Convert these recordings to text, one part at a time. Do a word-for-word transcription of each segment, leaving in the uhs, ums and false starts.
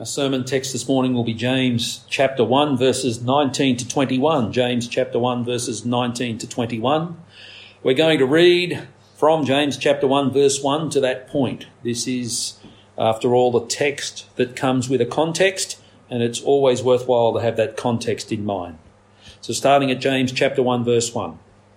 Our sermon text this morning will be James chapter one, verses nineteen to twenty-one. James chapter one, verses nineteen to twenty-one. We're going to read from James chapter one, verse one to that point. This is, after all, the text that comes with a context, and it's always worthwhile to have that context in mind. So starting at James chapter one, verse one.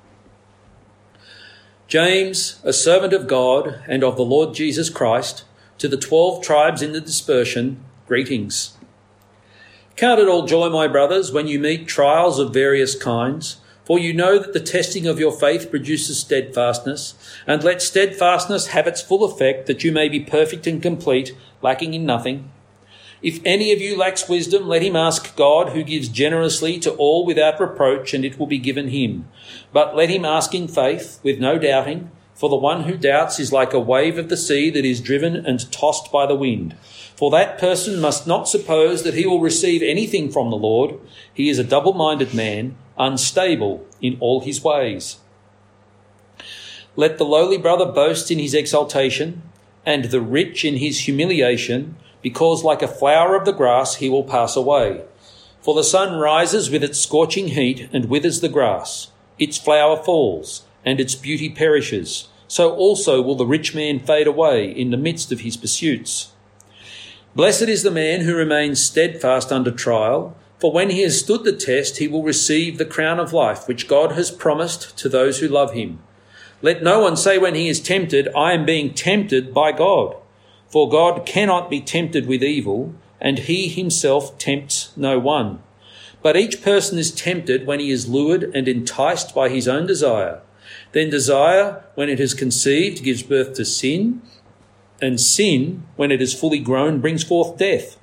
James, a servant of God and of the Lord Jesus Christ, to the twelve tribes in the dispersion, greetings. Count it all joy, my brothers, when you meet trials of various kinds, for you know that the testing of your faith produces steadfastness, and let steadfastness have its full effect, that you may be perfect and complete, lacking in nothing. If any of you lacks wisdom, let him ask God, who gives generously to all without reproach, and it will be given him. But let him ask in faith, with no doubting, for the one who doubts is like a wave of the sea that is driven and tossed by the wind. For that person must not suppose that he will receive anything from the Lord. He is a double-minded man, unstable in all his ways. Let the lowly brother boast in his exaltation, and the rich in his humiliation, because like a flower of the grass he will pass away. For the sun rises with its scorching heat and withers the grass. Its flower falls, and its beauty perishes. So also will the rich man fade away in the midst of his pursuits. Blessed is the man who remains steadfast under trial, for when he has stood the test, he will receive the crown of life, which God has promised to those who love him. Let no one say when he is tempted, I am being tempted by God. For God cannot be tempted with evil, and he himself tempts no one. But each person is tempted when he is lured and enticed by his own desire. Then desire, when it has conceived, gives birth to sin, and sin, when it is fully grown, brings forth death.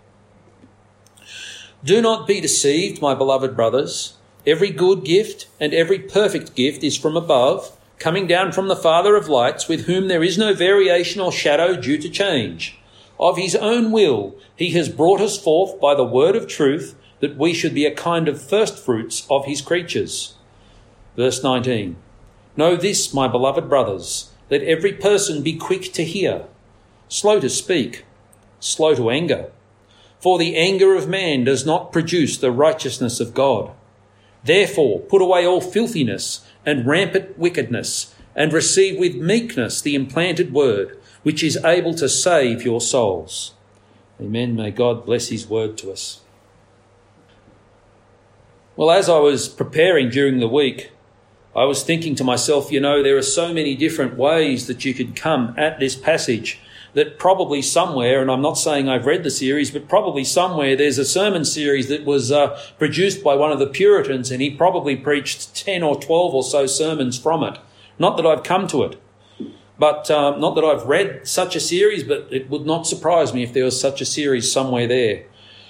Do not be deceived, my beloved brothers. Every good gift and every perfect gift is from above, coming down from the Father of lights, with whom there is no variation or shadow due to change. Of his own will, he has brought us forth by the word of truth, that we should be a kind of first fruits of his creatures. Verse nineteen. Know this, my beloved brothers, let every person be quick to hear, slow to speak, slow to anger. For the anger of man does not produce the righteousness of God. Therefore, put away all filthiness and rampant wickedness, and receive with meekness the implanted word, which is able to save your souls. Amen. May God bless his word to us. Well, as I was preparing during the week, I was thinking to myself, you know, there are so many different ways that you could come at this passage, that probably somewhere, and I'm not saying I've read the series, but probably somewhere there's a sermon series that was uh, produced by one of the Puritans, and he probably preached ten or twelve or so sermons from it. Not that I've come to it, but um, not that I've read such a series, but it would not surprise me if there was such a series somewhere there.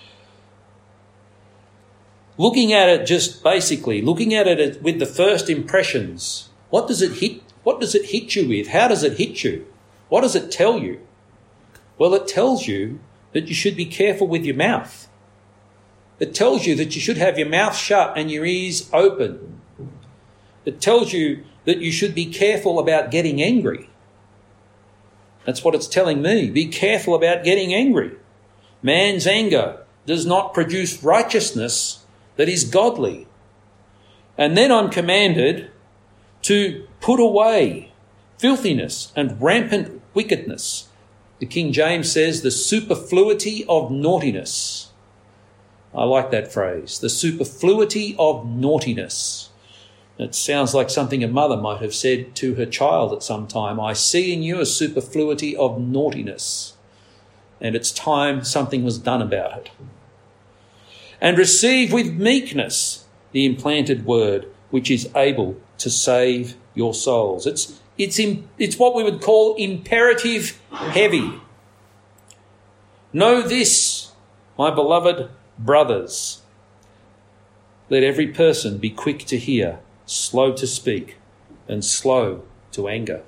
Looking at it just basically, looking at it with the first impressions, what does it hit? What does it hit you with? How does it hit you? What does it tell you? Well, it tells you that you should be careful with your mouth. It tells you that you should have your mouth shut and your ears open. It tells you that you should be careful about getting angry. That's what it's telling me. Be careful about getting angry. Man's anger does not produce righteousness that is godly. And then I'm commanded to put away filthiness and rampant wickedness. The King James says the superfluity of naughtiness. I like that phrase, the superfluity of naughtiness. It sounds like something a mother might have said to her child at some time. I see in you a superfluity of naughtiness, and it's time something was done about it. And receive with meekness the implanted word, which is able to save your souls. It's It's in, it's what we would call imperative heavy. Know this, my beloved brothers. Let every person be quick to hear, slow to speak, and slow to anger.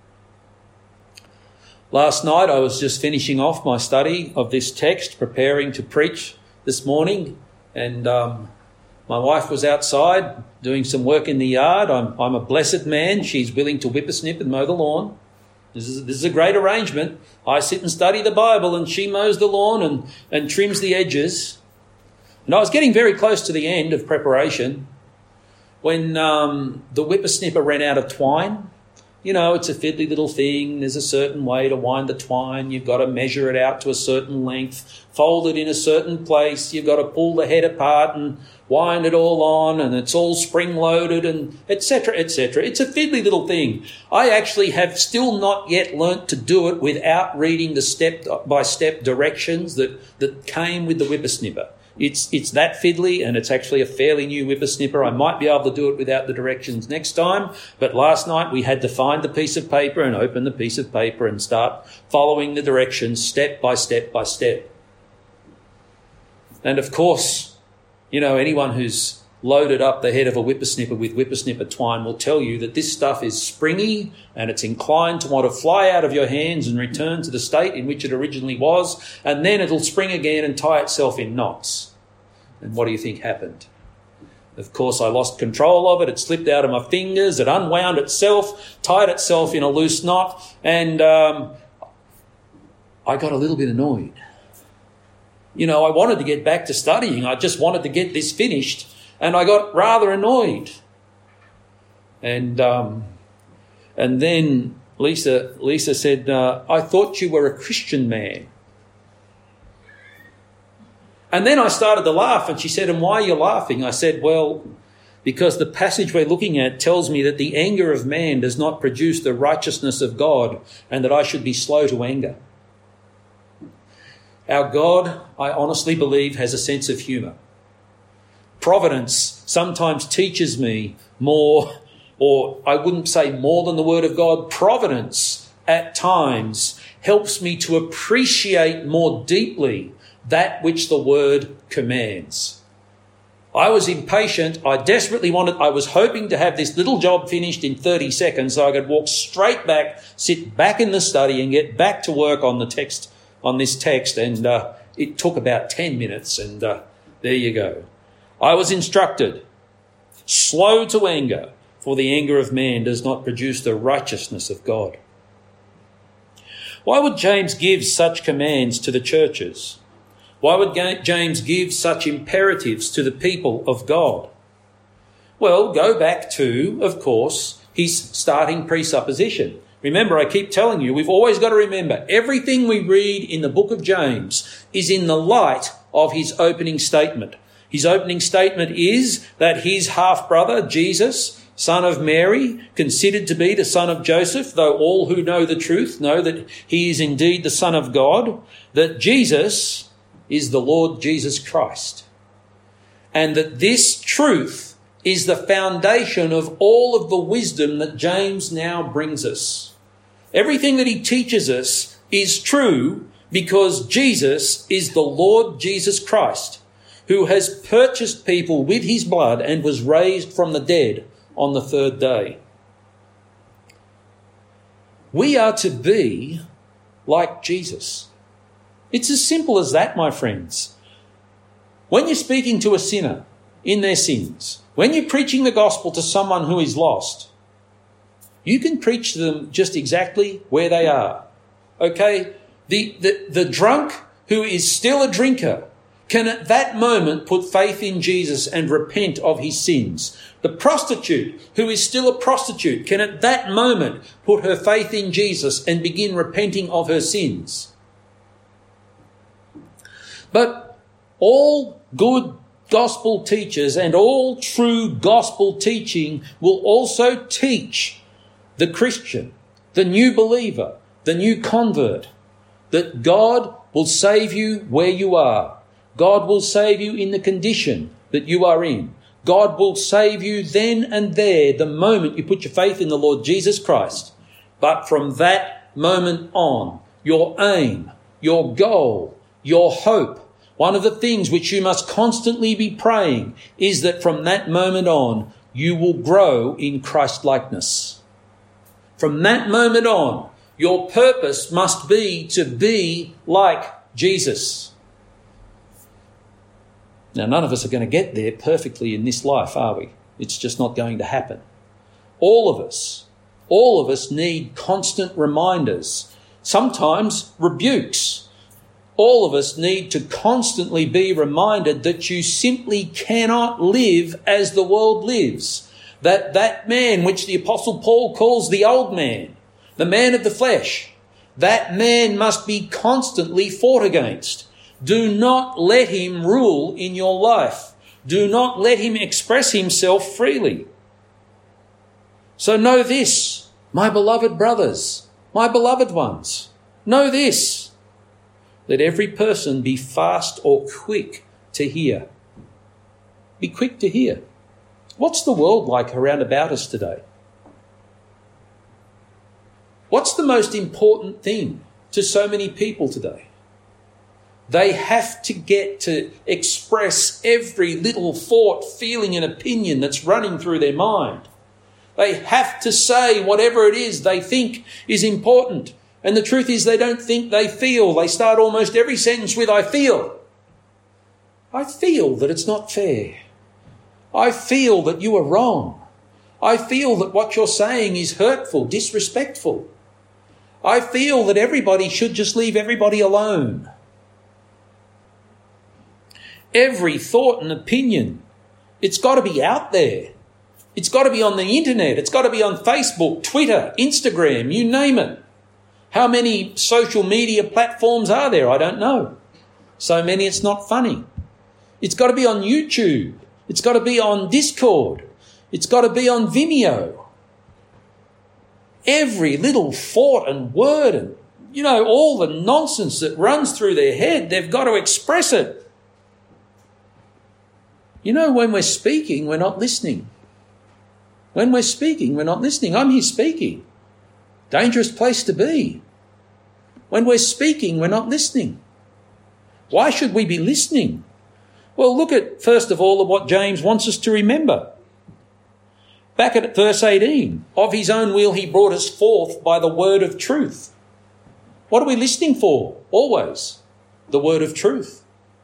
Last night I was just finishing off my study of this text, preparing to preach this morning, and um, my wife was outside doing some work in the yard. I'm, I'm a blessed man. She's willing to whippersnip and mow the lawn. This is, this is a great arrangement. I sit and study the Bible and she mows the lawn and, and trims the edges. And I was getting very close to the end of preparation when um, the whippersnipper ran out of twine. You know, it's a fiddly little thing. There's a certain way to wind the twine. You've got to measure it out to a certain length, fold it in a certain place. You've got to pull the head apart and wind it all on, and it's all spring-loaded and et cetera, et cetera. It's a fiddly little thing. I actually have still not yet learnt to do it without reading the step-by-step directions that, that came with the whippersnipper. It's it's that fiddly, and it's actually a fairly new whippersnipper. I might be able to do it without the directions next time, but last night we had to find the piece of paper and open the piece of paper and start following the directions step by step by step. And of course, you know, anyone who's loaded up the head of a whippersnipper with whippersnipper twine will tell you that this stuff is springy and it's inclined to want to fly out of your hands and return to the state in which it originally was, and then it'll spring again and tie itself in knots. And what do you think happened? Of course, I lost control of it. It slipped out of my fingers. It unwound itself, tied itself in a loose knot, and um, I got a little bit annoyed. You know, I wanted to get back to studying. I just wanted to get this finished. And I got rather annoyed. And um, and then Lisa Lisa said, uh, I thought you were a Christian man. And then I started to laugh, and she said, and why are you laughing? I said, well, because the passage we're looking at tells me that the anger of man does not produce the righteousness of God, and that I should be slow to anger. Our God, I honestly believe, has a sense of humour. Providence sometimes teaches me more, or I wouldn't say more than the Word of God. Providence at times helps me to appreciate more deeply that which the Word commands. I was impatient. I desperately wanted, I was hoping to have this little job finished in thirty seconds so I could walk straight back, sit back in the study and get back to work on the text, on this text. And uh, it took about ten minutes, and uh, there you go. I was instructed, slow to anger, for the anger of man does not produce the righteousness of God. Why would James give such commands to the churches? Why would James give such imperatives to the people of God? Well, go back to, of course, his starting presupposition. Remember, I keep telling you, we've always got to remember, everything we read in the book of James is in the light of his opening statement. His opening statement is that his half-brother, Jesus, son of Mary, considered to be the son of Joseph, though all who know the truth know that he is indeed the Son of God, that Jesus is the Lord Jesus Christ. And that this truth is the foundation of all of the wisdom that James now brings us. Everything that he teaches us is true because Jesus is the Lord Jesus Christ, who has purchased people with his blood and was raised from the dead on the third day. We are to be like Jesus. It's as simple as that, my friends. When you're speaking to a sinner in their sins, when you're preaching the gospel to someone who is lost, you can preach to them just exactly where they are. Okay? The, the, the drunk who is still a drinker can at that moment put faith in Jesus and repent of his sins. The prostitute who is still a prostitute can at that moment put her faith in Jesus and begin repenting of her sins. But all good gospel teachers and all true gospel teaching will also teach the Christian, the new believer, the new convert, that God will save you where you are. God will save you in the condition that you are in. God will save you then and there the moment you put your faith in the Lord Jesus Christ. But from that moment on, your aim, your goal, your hope, one of the things which you must constantly be praying is that from that moment on, you will grow in Christ-likeness. From that moment on, your purpose must be to be like Jesus. Now, none of us are going to get there perfectly in this life, are we? It's just not going to happen. All of us All of us need constant reminders, sometimes rebukes. All of us need to constantly be reminded that you simply cannot live as the world lives. That that man which the Apostle Paul calls the old man, the man of the flesh, that man must be constantly fought against. Do not let him rule in your life. Do not let him express himself freely. So know this, my beloved brothers, my beloved ones, know this, let every person be fast or quick to hear. Be quick to hear. What's the world like around about us today? What's the most important thing to so many people today? They have to get to express every little thought, feeling and opinion that's running through their mind. They have to say whatever it is they think is important. And the truth is they don't think, they feel. They start almost every sentence with, I feel. I feel that it's not fair. I feel that you are wrong. I feel that what you're saying is hurtful, disrespectful. I feel that everybody should just leave everybody alone. Every thought and opinion, it's got to be out there. It's got to be on the internet. It's got to be on Facebook, Twitter, Instagram, you name it. How many social media platforms are there? I don't know. So many it's not funny. It's got to be on YouTube. It's got to be on Discord. It's got to be on Vimeo. Every little thought and word and, you know, all the nonsense that runs through their head, they've got to express it. You know, when we're speaking, we're not listening. When we're speaking, we're not listening. I'm here speaking. Dangerous place to be. When we're speaking, we're not listening. Why should we be listening? Well, look at, first of all, at what James wants us to remember. Back at verse eighteen, of his own will he brought us forth by the word of truth. What are we listening for? Always. The word of truth.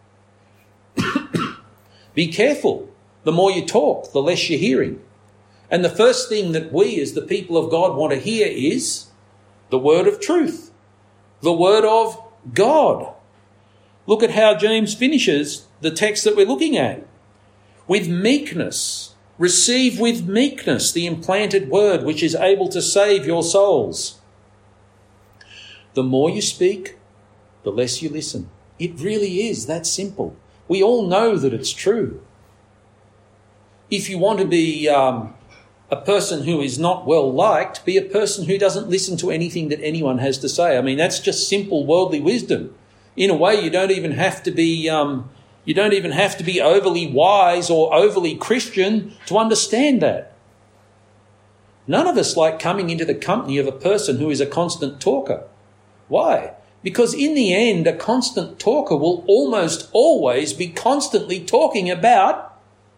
Be careful. The more you talk, the less you're hearing. And the first thing that we as the people of God want to hear is the word of truth, the word of God. Look at how James finishes the text that we're looking at. With meekness, receive with meekness the implanted word which is able to save your souls. The more you speak, the less you listen. It really is that simple. We all know that it's true. If you want to be um, a person who is not well liked, be a person who doesn't listen to anything that anyone has to say. I mean, that's just simple worldly wisdom. In a way, you don't even have to be um, you don't even have to be overly wise or overly Christian to understand that. None of us like coming into the company of a person who is a constant talker. Why? Because in the end, a constant talker will almost always be constantly talking about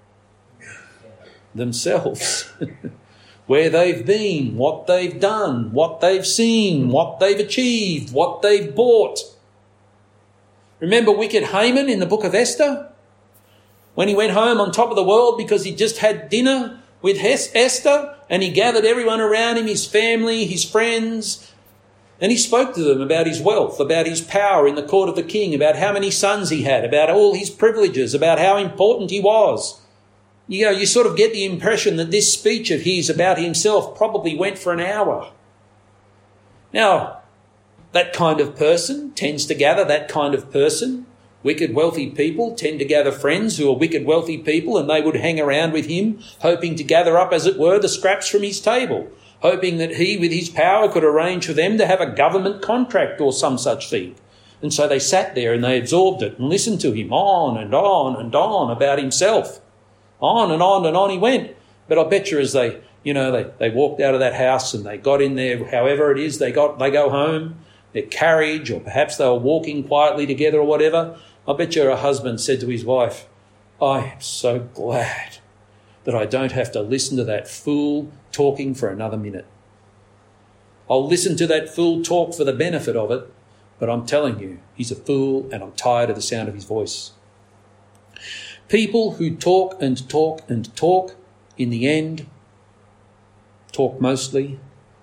themselves. Where they've been, what they've done, what they've seen, what they've achieved, what they've bought. Remember wicked Haman in the book of Esther? When he went home on top of the world because he just had dinner with Esther and he gathered everyone around him, his family, his friends, and he spoke to them about his wealth, about his power in the court of the king, about how many sons he had, about all his privileges, about how important he was. You know, you sort of get the impression that this speech of his about himself probably went for an hour. Now, that kind of person tends to gather that kind of person. Wicked wealthy people tend to gather friends who are wicked wealthy people, and they would hang around with him, hoping to gather up, as it were, the scraps from his table, hoping that he, with his power, could arrange for them to have a government contract or some such thing. And so they sat there and they absorbed it and listened to him on and on and on about himself. On and on and on he went. But I bet you as they, you know, they, they walked out of that house and they got in there, however it is, they got, they go home, their carriage, or perhaps they were walking quietly together or whatever. I bet you a husband said to his wife, I am so glad that I don't have to listen to that fool talking for another minute. I'll listen to that fool talk for the benefit of it, but I'm telling you, he's a fool and I'm tired of the sound of his voice. People who talk and talk and talk, in the end, talk mostly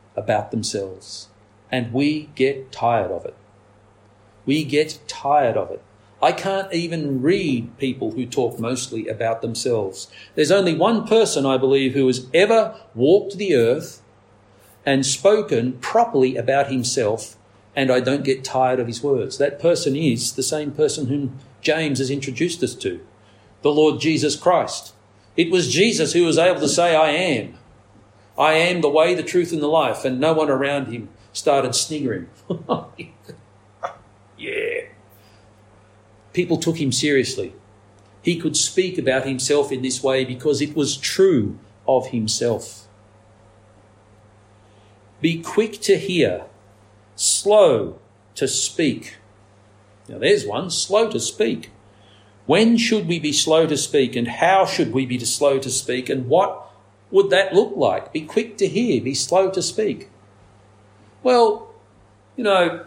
about themselves. And we get tired of it. We get tired of it. I can't even read people who talk mostly about themselves. There's only one person, I believe, who has ever walked the earth and spoken properly about himself, and I don't get tired of his words. That person is the same person whom James has introduced us to, the Lord Jesus Christ. It was Jesus who was able to say, I am. I am the way, the truth and the life. And no one around him started sniggering. Yeah. People took him seriously. He could speak about himself in this way because it was true of himself. Be quick to hear, slow to speak. Now there's one, slow to speak. When should we be slow to speak, and how should we be slow to speak, and what would that look like? Be quick to hear, be slow to speak. Well, you know,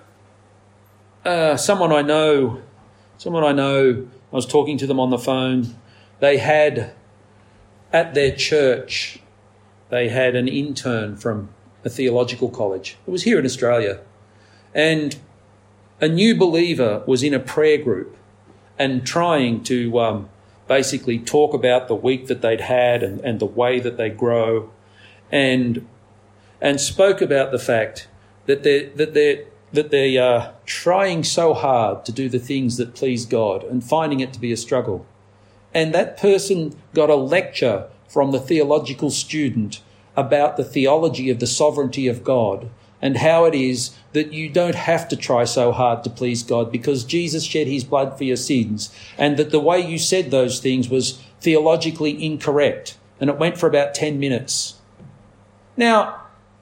uh, someone I know, someone I know, I was talking to them on the phone. They had, at their church, they had an intern from a theological college. It was here in Australia. And a new believer was in a prayer group and trying to um, basically talk about the week that they'd had and, and the way that they grow, and and spoke about the fact that they're, that they're, that they are trying so hard to do the things that please God and finding it to be a struggle. And that person got a lecture from the theological student about the theology of the sovereignty of God and how it is that you don't have to try so hard to please God because Jesus shed his blood for your sins, and that the way you said those things was theologically incorrect. And it went for about ten minutes. Now,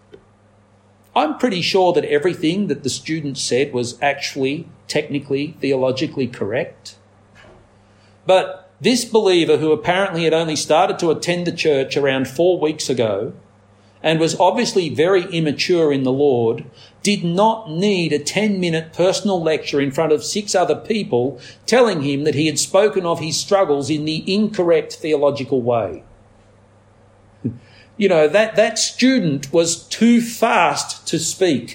I'm pretty sure that everything that the student said was actually technically, theologically correct. But this believer, who apparently had only started to attend the church around four weeks ago and was obviously very immature in the Lord, did not need a ten-minute personal lecture in front of six other people telling him that he had spoken of his struggles in the incorrect theological way. You know, that, that student was too fast to speak.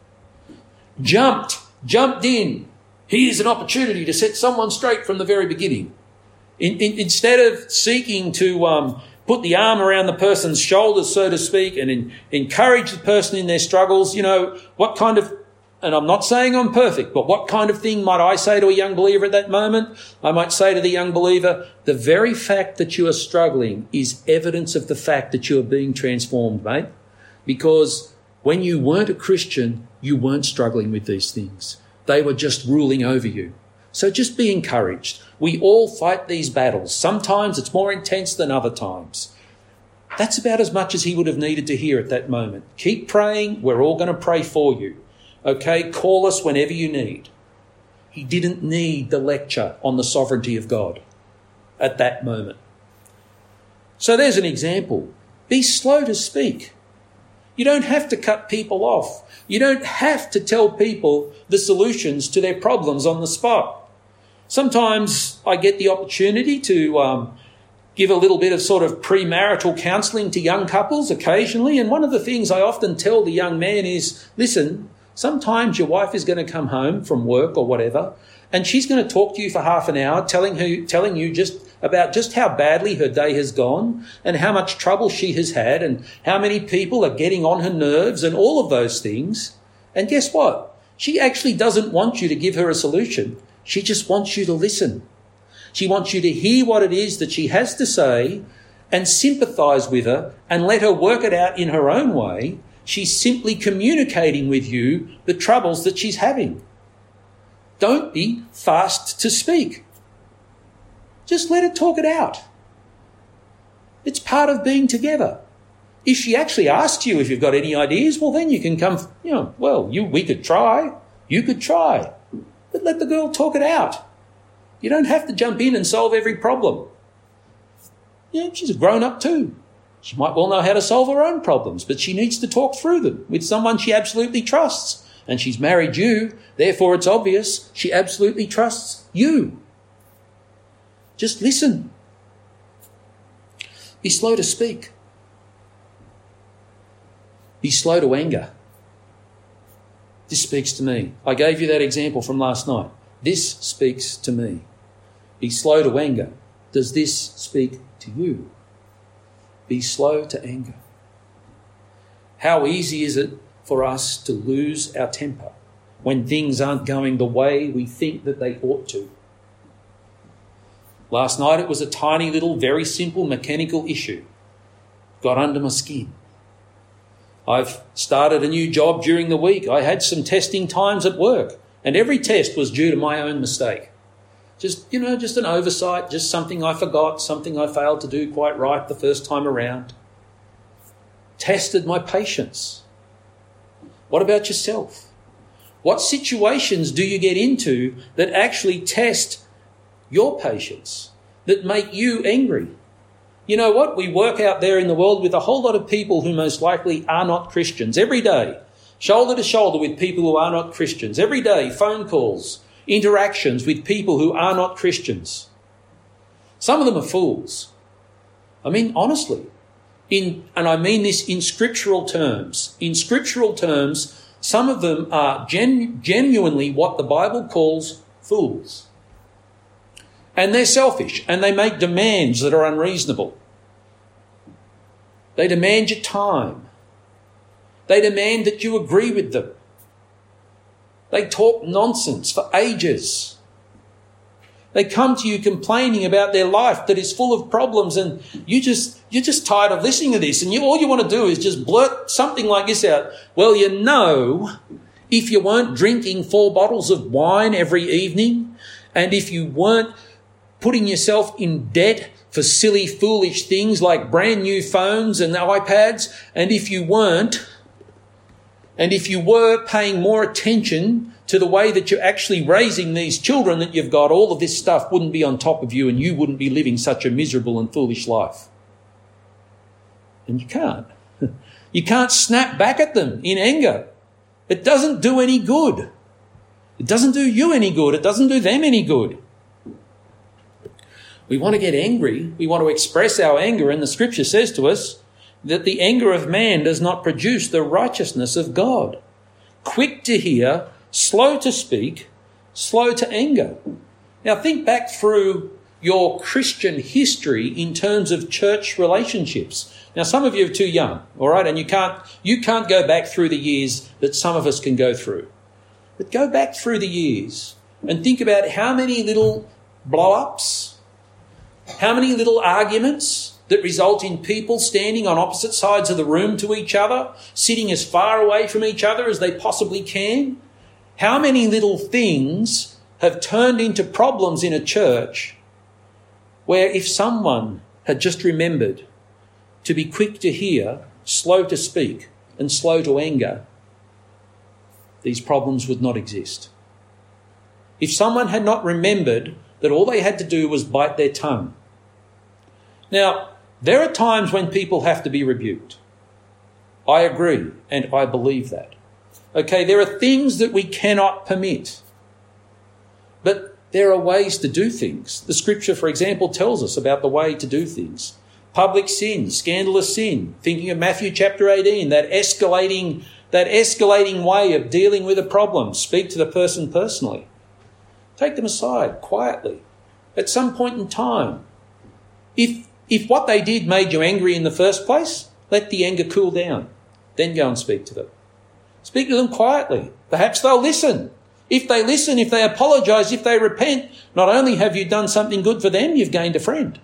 Jumped, jumped in. Here's an opportunity to set someone straight from the very beginning. In, in, instead of seeking to um, put the arm around the person's shoulders, so to speak, and in, encourage the person in their struggles, you know, what kind of, and I'm not saying I'm perfect, but what kind of thing might I say to a young believer at that moment? I might say to the young believer, the very fact that you are struggling is evidence of the fact that you are being transformed, mate. Because when you weren't a Christian, you weren't struggling with these things. They were just ruling over you. So just be encouraged. We all fight these battles. Sometimes it's more intense than other times. That's about as much as he would have needed to hear at that moment. Keep praying. We're all going to pray for you. Okay, call us whenever you need. He didn't need the lecture on the sovereignty of God at that moment. So there's an example. Be slow to speak. You don't have to cut people off. You don't have to tell people the solutions to their problems on the spot. Sometimes I get the opportunity to um, give a little bit of sort of premarital counselling to young couples occasionally, and one of the things I often tell the young man is, listen, sometimes your wife is going to come home from work or whatever, and she's going to talk to you for half an hour, telling her, telling you just about just how badly her day has gone and how much trouble she has had and how many people are getting on her nerves and all of those things. And guess what? She actually doesn't want you to give her a solution. She just wants you to listen. She wants you to hear what it is that she has to say and sympathise with her and let her work it out in her own way. She's simply communicating with you the troubles that she's having. Don't be fast to speak. Just let her talk it out. It's part of being together. If she actually asks you if you've got any ideas, well, then you can come, you know, well, you, we could try. You could try. But let the girl talk it out. You don't have to jump in and solve every problem. Yeah, she's a grown-up too. She might well know how to solve her own problems, but she needs to talk through them with someone she absolutely trusts. And she's married you, therefore it's obvious she absolutely trusts you. Just listen. Be slow to speak. Be slow to anger. This speaks to me. I gave you that example from last night. This speaks to me. Be slow to anger. Does this speak to you? Be slow to anger. How easy is it for us to lose our temper when things aren't going the way we think that they ought to? Last night it was a tiny little, very simple mechanical issue. Got under my skin. I've started a new job during the week. I had some testing times at work, and every test was due to my own mistake. Just, you know, just an oversight, just something I forgot, something I failed to do quite right the first time around. Tested my patience. What about yourself? What situations do you get into that actually test your patience, that make you angry? You know what? We work out there in the world with a whole lot of people who most likely are not Christians every day, shoulder to shoulder with people who are not Christians. Every day, phone calls, interactions with people who are not Christians. Some of them are fools. I mean, honestly, in, and I mean this in scriptural terms. In scriptural terms, some of them are genu- genuinely what the Bible calls fools. And they're selfish, and they make demands that are unreasonable. They demand your time. They demand that you agree with them. They talk nonsense for ages. They come to you complaining about their life that is full of problems, and you just, you're just tired of listening to this, and you, all you want to do is just blurt something like this out. Well, you know, if you weren't drinking four bottles of wine every evening, and if you weren't putting yourself in debt for silly, foolish things like brand new phones and iPads, and if you weren't, and if you were paying more attention to the way that you're actually raising these children that you've got, all of this stuff wouldn't be on top of you and you wouldn't be living such a miserable and foolish life. And you can't. You can't snap back at them in anger. It doesn't do any good. It doesn't do you any good. It doesn't do them any good. We want to get angry. We want to express our anger. And the scripture says to us that the anger of man does not produce the righteousness of God. Quick to hear, slow to speak, slow to anger. Now think back through your Christian history in terms of church relationships. Now some of you are too young, all right, and you can't you can't go back through the years that some of us can go through. But go back through the years and think about how many little blow-ups, how many little arguments that result in people standing on opposite sides of the room to each other, sitting as far away from each other as they possibly can. How many little things have turned into problems in a church where if someone had just remembered to be quick to hear, slow to speak, and slow to anger, these problems would not exist. If someone had not remembered that all they had to do was bite their tongue. Now, there are times when people have to be rebuked. I agree, and I believe that. Okay, there are things that we cannot permit. But there are ways to do things. The scripture, for example, tells us about the way to do things. Public sin, scandalous sin. Thinking of Matthew chapter eighteen, that escalating, that escalating way of dealing with a problem. Speak to the person personally. Take them aside quietly at some point in time. If If what they did made you angry in the first place, let the anger cool down. Then go and speak to them. Speak to them quietly. Perhaps they'll listen. If they listen, if they apologise, if they repent, not only have you done something good for them, you've gained a friend.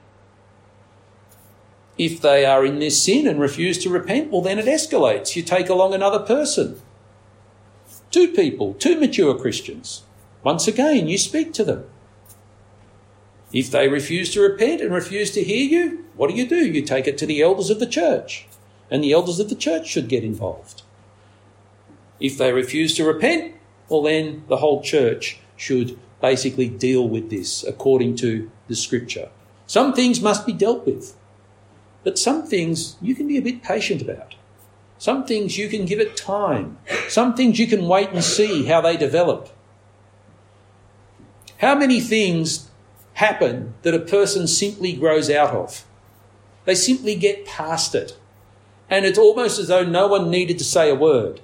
If they are in this sin and refuse to repent, well, then it escalates. You take along another person. Two people, two mature Christians. Once again, you speak to them. If they refuse to repent and refuse to hear you, what do you do? You take it to the elders of the church, and the elders of the church should get involved. If they refuse to repent, well then the whole church should basically deal with this according to the scripture. Some things must be dealt with, but some things you can be a bit patient about. Some things you can give it time. Some things you can wait and see how they develop. How many things happen that a person simply grows out of? They simply get past it. and it's almost as though no one needed to say a word.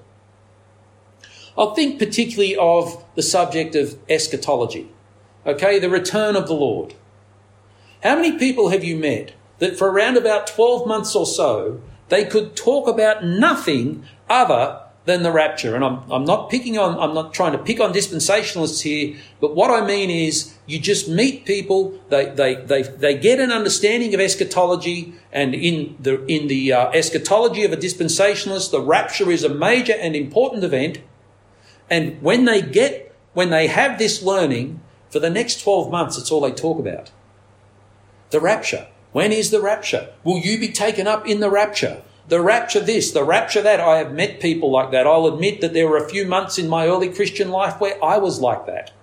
I'll think particularly of the subject of eschatology, okay, the return of the Lord. How many people have you met that for around about twelve months or so, they could talk about nothing other than the rapture? And I'm, I'm not picking on, I'm not trying to pick on dispensationalists here, but what I mean is you just meet people, they, they, they, they get an understanding of eschatology, and in the, in the uh, eschatology of a dispensationalist, the rapture is a major and important event. And when they get, when they have this learning, for the next twelve months, it's all they talk about. The rapture. When is the rapture? Will you be taken up in the rapture? The rapture this, the rapture that. I have met people like that. I'll admit that there were a few months in my early Christian life where I was like that.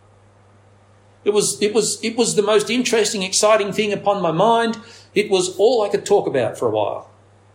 It was, it was, it was the most interesting, exciting thing upon my mind. It was all I could talk about for a while.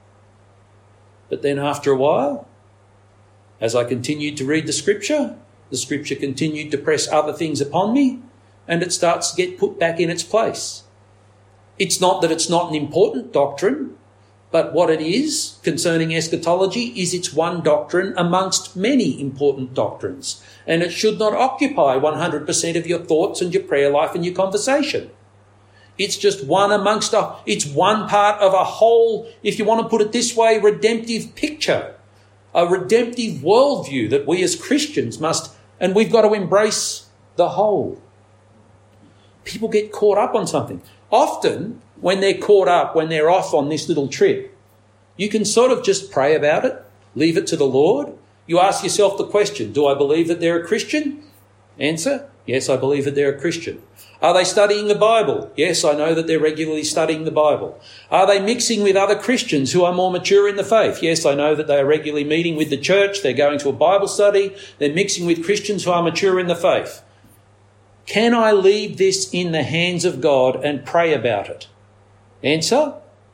But then after a while, as I continued to read the scripture, the scripture continued to press other things upon me, and it starts to get put back in its place. It's not that it's not an important doctrine, but what it is concerning eschatology is it's one doctrine amongst many important doctrines, and it should not occupy one hundred percent of your thoughts and your prayer life and your conversation. It's just one amongst a, it's one part of a whole, if you want to put it this way, redemptive picture, a redemptive worldview that we as Christians must, and we've got to embrace the whole. People get caught up on something. Often, when they're caught up, when they're off on this little trip, you can sort of just pray about it, leave it to the Lord. You ask yourself the question, do I believe that they're a Christian? Answer, yes, I believe that they're a Christian. Are they studying the Bible? Yes, I know that they're regularly studying the Bible. Are they mixing with other Christians who are more mature in the faith? Yes, I know that they are regularly meeting with the church. They're going to a Bible study. They're mixing with Christians who are mature in the faith. Can I leave this in the hands of God and pray about it? Answer,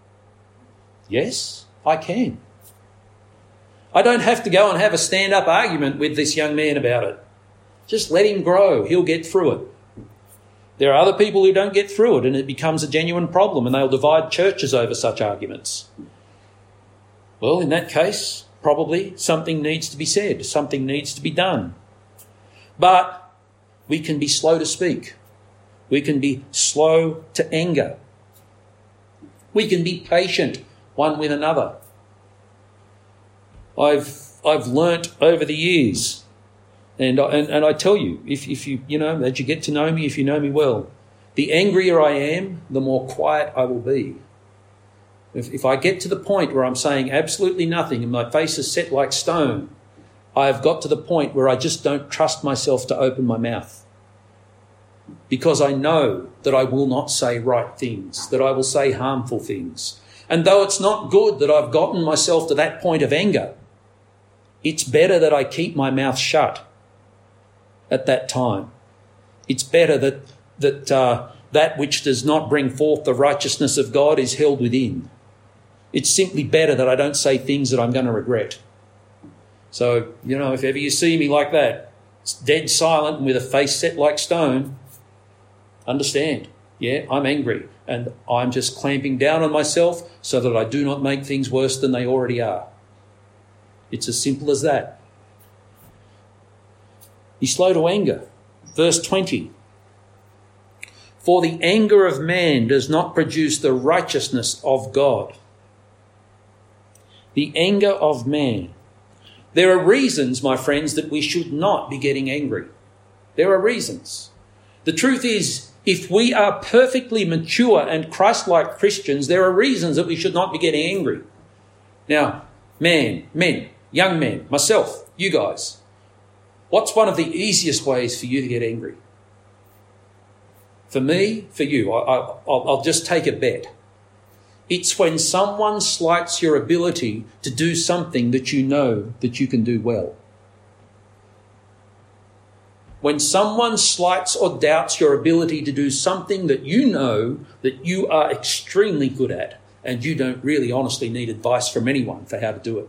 yes, I can. I don't have to go and have a stand-up argument with this young man about it. Just let him grow. He'll get through it. There are other people who don't get through it, and it becomes a genuine problem, and they'll divide churches over such arguments. Well, in that case, probably something needs to be said. Something needs to be done. But we can be slow to speak. We can be slow to anger. We can be patient one with another. I've I've learnt over the years, and I, and, and I tell you, if, if you, you know, as you get to know me, if you know me well, the angrier I am, the more quiet I will be. If, if I get to the point where I'm saying absolutely nothing and my face is set like stone, I have got to the point where I just don't trust myself to open my mouth, because I know that I will not say right things, that I will say harmful things. And though it's not good that I've gotten myself to that point of anger, it's better that I keep my mouth shut at that time. It's better that that uh, that which does not bring forth the righteousness of God is held within. It's simply better that I don't say things that I'm going to regret. So, you know, if ever you see me like that, dead silent and with a face set like stone, understand, yeah, I'm angry and I'm just clamping down on myself so that I do not make things worse than they already are. It's as simple as that. Be slow to anger. Verse twenty. For the anger of man does not produce the righteousness of God. The anger of man. There are reasons, my friends, that we should not be getting angry. There are reasons. The truth is, if we are perfectly mature and Christ-like Christians, there are reasons that we should not be getting angry. Now, man, men, young men, myself, you guys, what's one of the easiest ways for you to get angry? For me, for you, I, I, I'll, I'll just take a bet. It's when someone slights your ability to do something that you know that you can do well. When someone slights or doubts your ability to do something that you know that you are extremely good at, and you don't really honestly need advice from anyone for how to do it.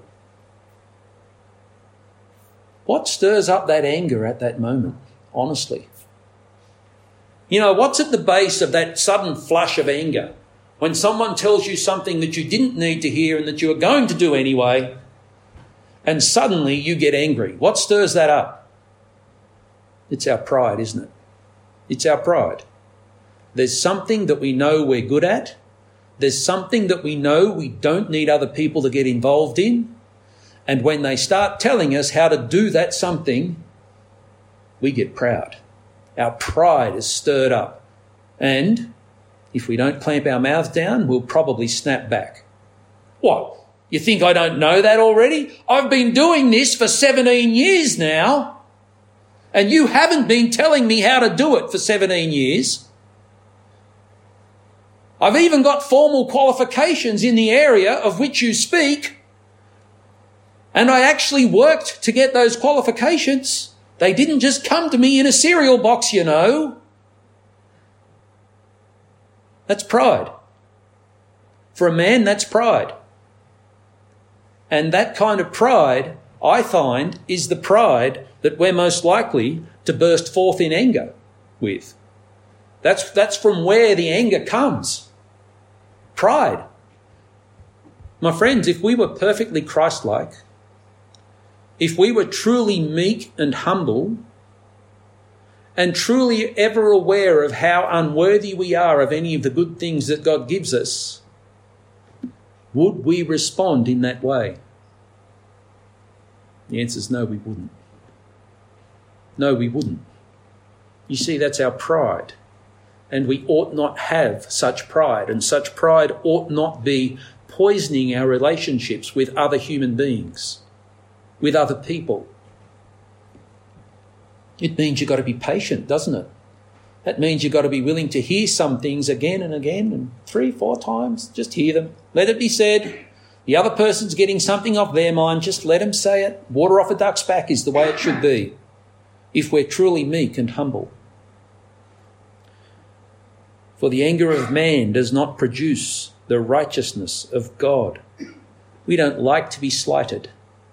What stirs up that anger at that moment, honestly? You know, what's at the base of that sudden flush of anger? when someone tells you something that you didn't need to hear and that you are going to do anyway, and suddenly you get angry. What stirs that up? It's our pride, isn't it? It's our pride. There's something that we know we're good at. There's something that we know we don't need other people to get involved in. And when they start telling us how to do that something, we get proud. Our pride is stirred up. And if we don't clamp our mouths down, we'll probably snap back. What? You think I don't know that already? I've been doing this for seventeen years now, and you haven't been telling me how to do it for seventeen years. I've even got formal qualifications in the area of which you speak, and I actually worked to get those qualifications. They didn't just come to me in a cereal box, you know. That's pride. For a man, that's pride. And that kind of pride, I find, is the pride that we're most likely to burst forth in anger with. That's, that's from where the anger comes. Pride. My friends, if we were perfectly Christ-like, if we were truly meek and humble, and truly ever aware of how unworthy we are of any of the good things that God gives us, would we respond in that way? The answer is no, we wouldn't. No, we wouldn't. You see, that's our pride. And we ought not have such pride. And such pride ought not be poisoning our relationships with other human beings, with other people. It means you've got to be patient, doesn't it? That means you've got to be willing to hear some things again and again and three, four times. Just hear them. Let it be said. The other person's getting something off their mind. Just let them say it. Water off a duck's back is the way it should be if we're truly meek and humble. For the anger of man does not produce the righteousness of God. We don't like to be slighted.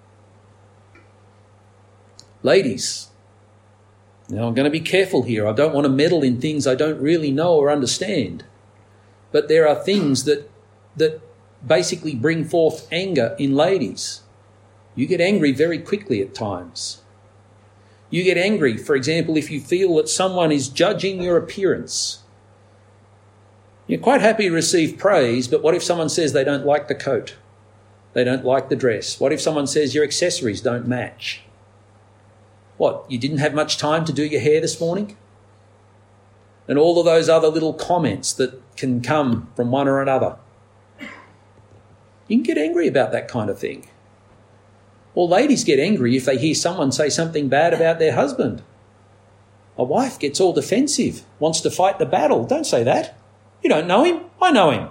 Ladies, now I'm going to be careful here. I don't want to meddle in things I don't really know or understand. But there are things that that basically bring forth anger in ladies. You get angry very quickly at times. You get angry, for example, if you feel that someone is judging your appearance. You're quite happy to receive praise, but what if someone says they don't like the coat? They don't like the dress? What if someone says your accessories don't match? What, you didn't have much time to do your hair this morning? And all of those other little comments that can come from one or another. You can get angry about that kind of thing. Or ladies get angry if they hear someone say something bad about their husband. A wife gets all defensive, wants to fight the battle. Don't say that. You don't know him. I know him.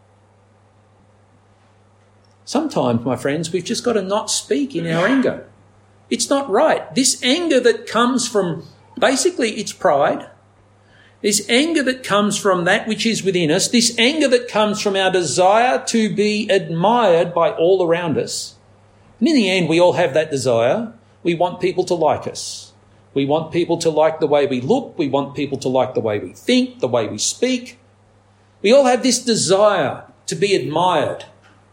Sometimes, my friends, we've just got to not speak in our anger. It's not right. This anger that comes from, basically it's pride. This anger that comes from that which is within us, this anger that comes from our desire to be admired by all around us. And in the end, we all have that desire. We want people to like us. We want people to like the way we look. We want people to like the way we think, the way we speak. We all have this desire to be admired.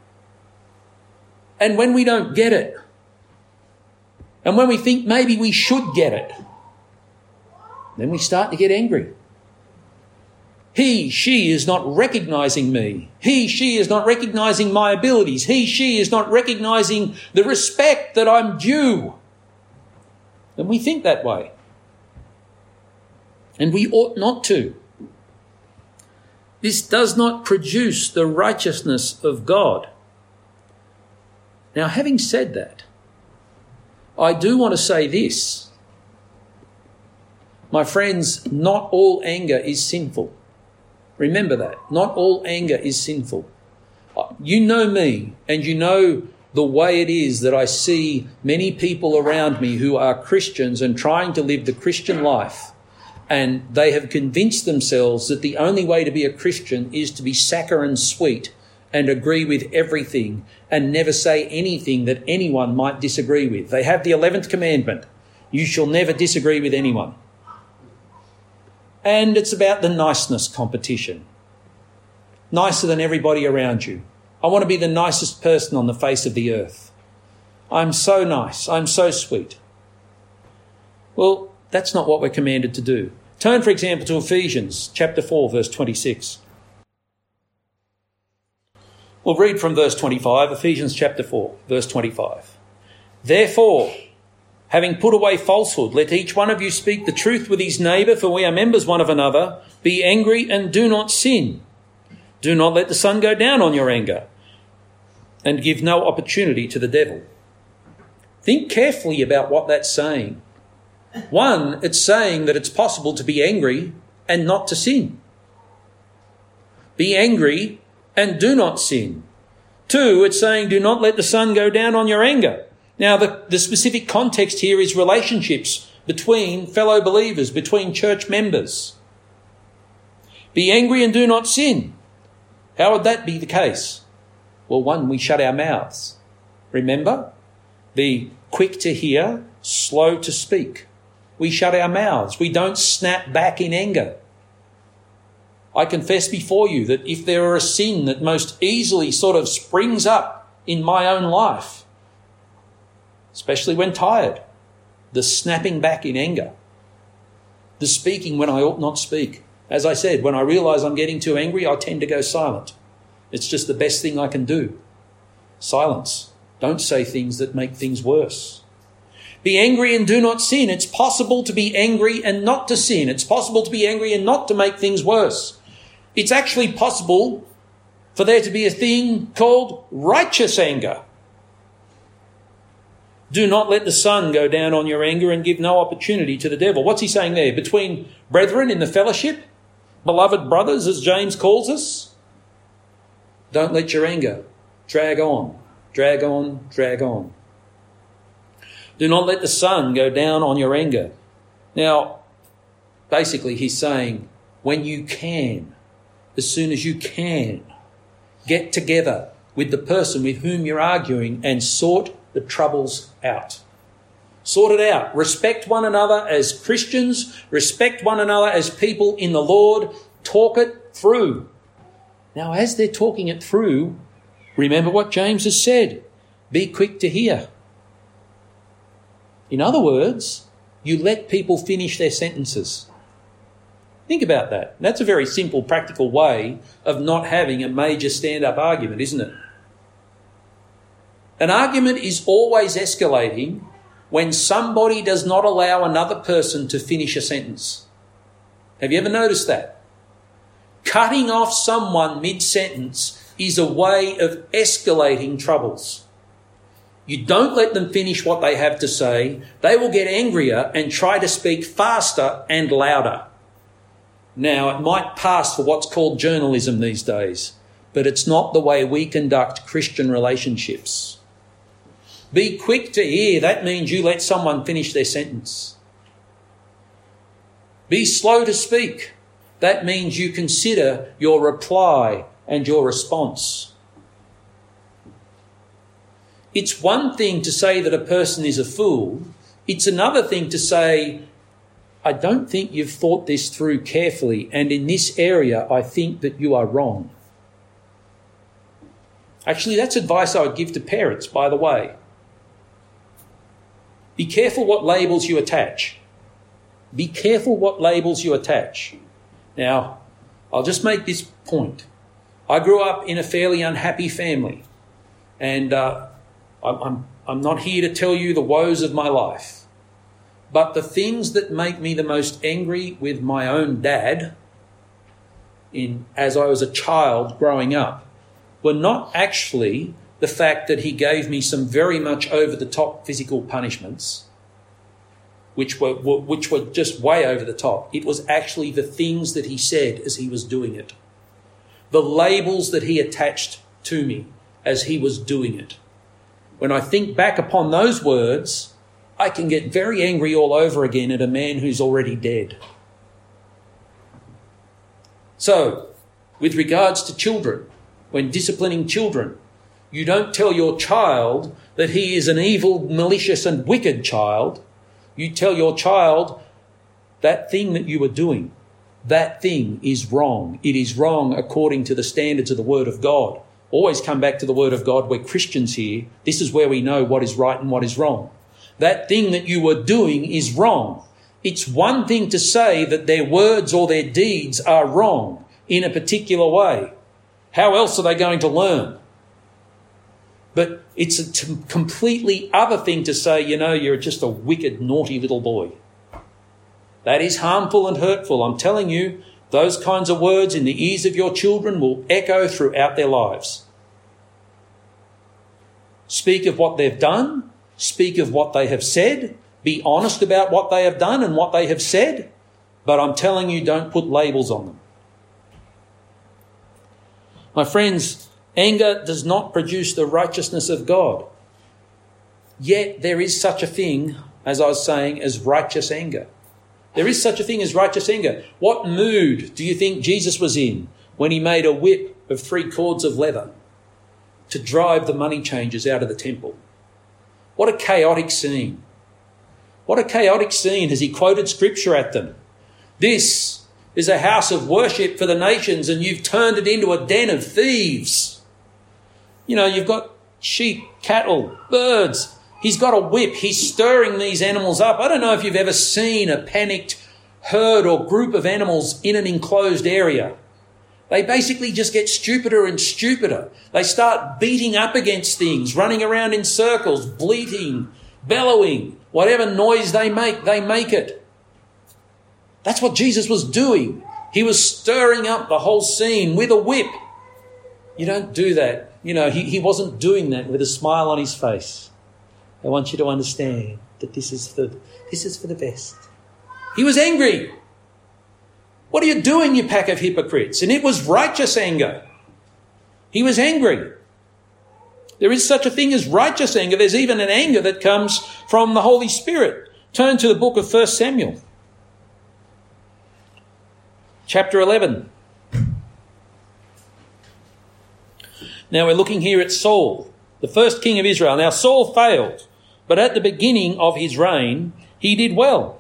And when we don't get it, and when we think maybe we should get it, then we start to get angry. He, she is not recognising me. He, she is not recognising my abilities. He, she is not recognising the respect that I'm due. And we think that way. And we ought not to. This does not produce the righteousness of God. Now, having said that, I do want to say this. My friends, not all anger is sinful. Remember that. Not all anger is sinful. You know me, and you know the way it is that I see many people around me who are Christians and trying to live the Christian life, and they have convinced themselves that the only way to be a Christian is to be saccharine sweet and agree with everything and never say anything that anyone might disagree with. They have the eleventh commandment. You shall never disagree with anyone. And it's about the niceness competition. nicer than everybody around you. I want to be the nicest person on the face of the earth. I'm so nice. I'm so sweet. Well, that's not what we're commanded to do. Turn, for example, to Ephesians chapter four, verse twenty-six. We'll read from verse twenty-five, Ephesians chapter four, verse twenty-five. Therefore, having put away falsehood, let each one of you speak the truth with his neighbour, for we are members one of another. Be angry and do not sin. Do not let the sun go down on your anger, and give no opportunity to the devil. Think carefully about what that's saying. One, it's saying that it's possible to be angry and not to sin. Be angry and do not sin. Two, it's saying do not let the sun go down on your anger. Now, the, the specific context here is relationships between fellow believers, between church members. Be angry and do not sin. How would that be the case? Well, one, we shut our mouths. Remember? Be quick to hear, slow to speak. We shut our mouths. We don't snap back in anger. I confess before you that if there are a sin that most easily sort of springs up in my own life, especially when tired, the snapping back in anger, the speaking when I ought not speak. As I said, when I realise I'm getting too angry, I tend to go silent. It's just the best thing I can do. Silence. Don't say things that make things worse. Be angry and do not sin. It's possible to be angry and not to sin. It's possible to be angry and not to make things worse. It's actually possible for there to be a thing called righteous anger. Do not let the sun go down on your anger and give no opportunity to the devil. What's he saying there? Between brethren in the fellowship, beloved brothers, as James calls us, don't let your anger drag on, drag on, drag on. Do not let the sun go down on your anger. Now, basically he's saying when you can, as soon as you can, get together with the person with whom you're arguing and sort the troubles out. Sort it out. Respect one another as Christians. Respect one another as people in the Lord. Talk it through. Now, as they're talking it through, remember what James has said. Be quick to hear. In other words, you let people finish their sentences. Think about that. That's a very simple, practical way of not having a major stand-up argument, isn't it? An argument is always escalating when somebody does not allow another person to finish a sentence. Have you ever noticed that? Cutting off someone mid-sentence is a way of escalating troubles. You don't let them finish what they have to say. They will get angrier and try to speak faster and louder. Now, it might pass for what's called journalism these days, but it's not the way we conduct Christian relationships. Be quick to hear. That means you let someone finish their sentence. Be slow to speak. That means you consider your reply and your response. It's one thing to say that a person is a fool. It's another thing to say, I don't think you've thought this through carefully, and in this area I think that you are wrong. Actually, that's advice I would give to parents, by the way. Be careful what labels you attach. Be careful what labels you attach. Now, I'll just make this point. I grew up in a fairly unhappy family, and uh, I'm, I'm not here to tell you the woes of my life. But the things that make me the most angry with my own dad, in as I was a child growing up, were not actually the fact that he gave me some very much over-the-top physical punishments, which were, were which were just way over the top. It was actually the things that he said as he was doing it, the labels that he attached to me as he was doing it. When I think back upon those words, I can get very angry all over again at a man who's already dead. So, with regards to children, when disciplining children, you don't tell your child that he is an evil, malicious and wicked child. You tell your child that thing that you were doing, that thing is wrong. It is wrong according to the standards of the Word of God. Always come back to the Word of God. We're Christians here. This is where we know what is right and what is wrong. That thing that you were doing is wrong. It's one thing to say that their words or their deeds are wrong in a particular way. How else are they going to learn? But it's a t- completely other thing to say, you know, you're just a wicked, naughty little boy. That is harmful and hurtful. I'm telling you, those kinds of words in the ears of your children will echo throughout their lives. Speak of what they've done. Speak of what they have said. Be honest about what they have done and what they have said. But I'm telling you, don't put labels on them. My friends, anger does not produce the righteousness of God. Yet there is such a thing, as I was saying, as righteous anger. There is such a thing as righteous anger. What mood do you think Jesus was in when he made a whip of three cords of leather to drive the money changers out of the temple? What a chaotic scene. What a chaotic scene as he quoted scripture at them. This is a house of worship for the nations and you've turned it into a den of thieves. You know, you've got sheep, cattle, birds. He's got a whip. He's stirring these animals up. I don't know if you've ever seen a panicked herd or group of animals in an enclosed area. They basically just get stupider and stupider. They start beating up against things, running around in circles, bleating, bellowing. Whatever noise they make, they make it. That's what Jesus was doing. He was stirring up the whole scene with a whip. You don't do that. You know, he, he wasn't doing that with a smile on his face. I want you to understand that this is for, this is for the best. He was angry. What are you doing, you pack of hypocrites? And it was righteous anger. He was angry. There is such a thing as righteous anger. There's even an anger that comes from the Holy Spirit. Turn to the book of First Samuel. Chapter eleven. Now we're looking here at Saul, the first king of Israel. Now Saul failed, but at the beginning of his reign, he did well.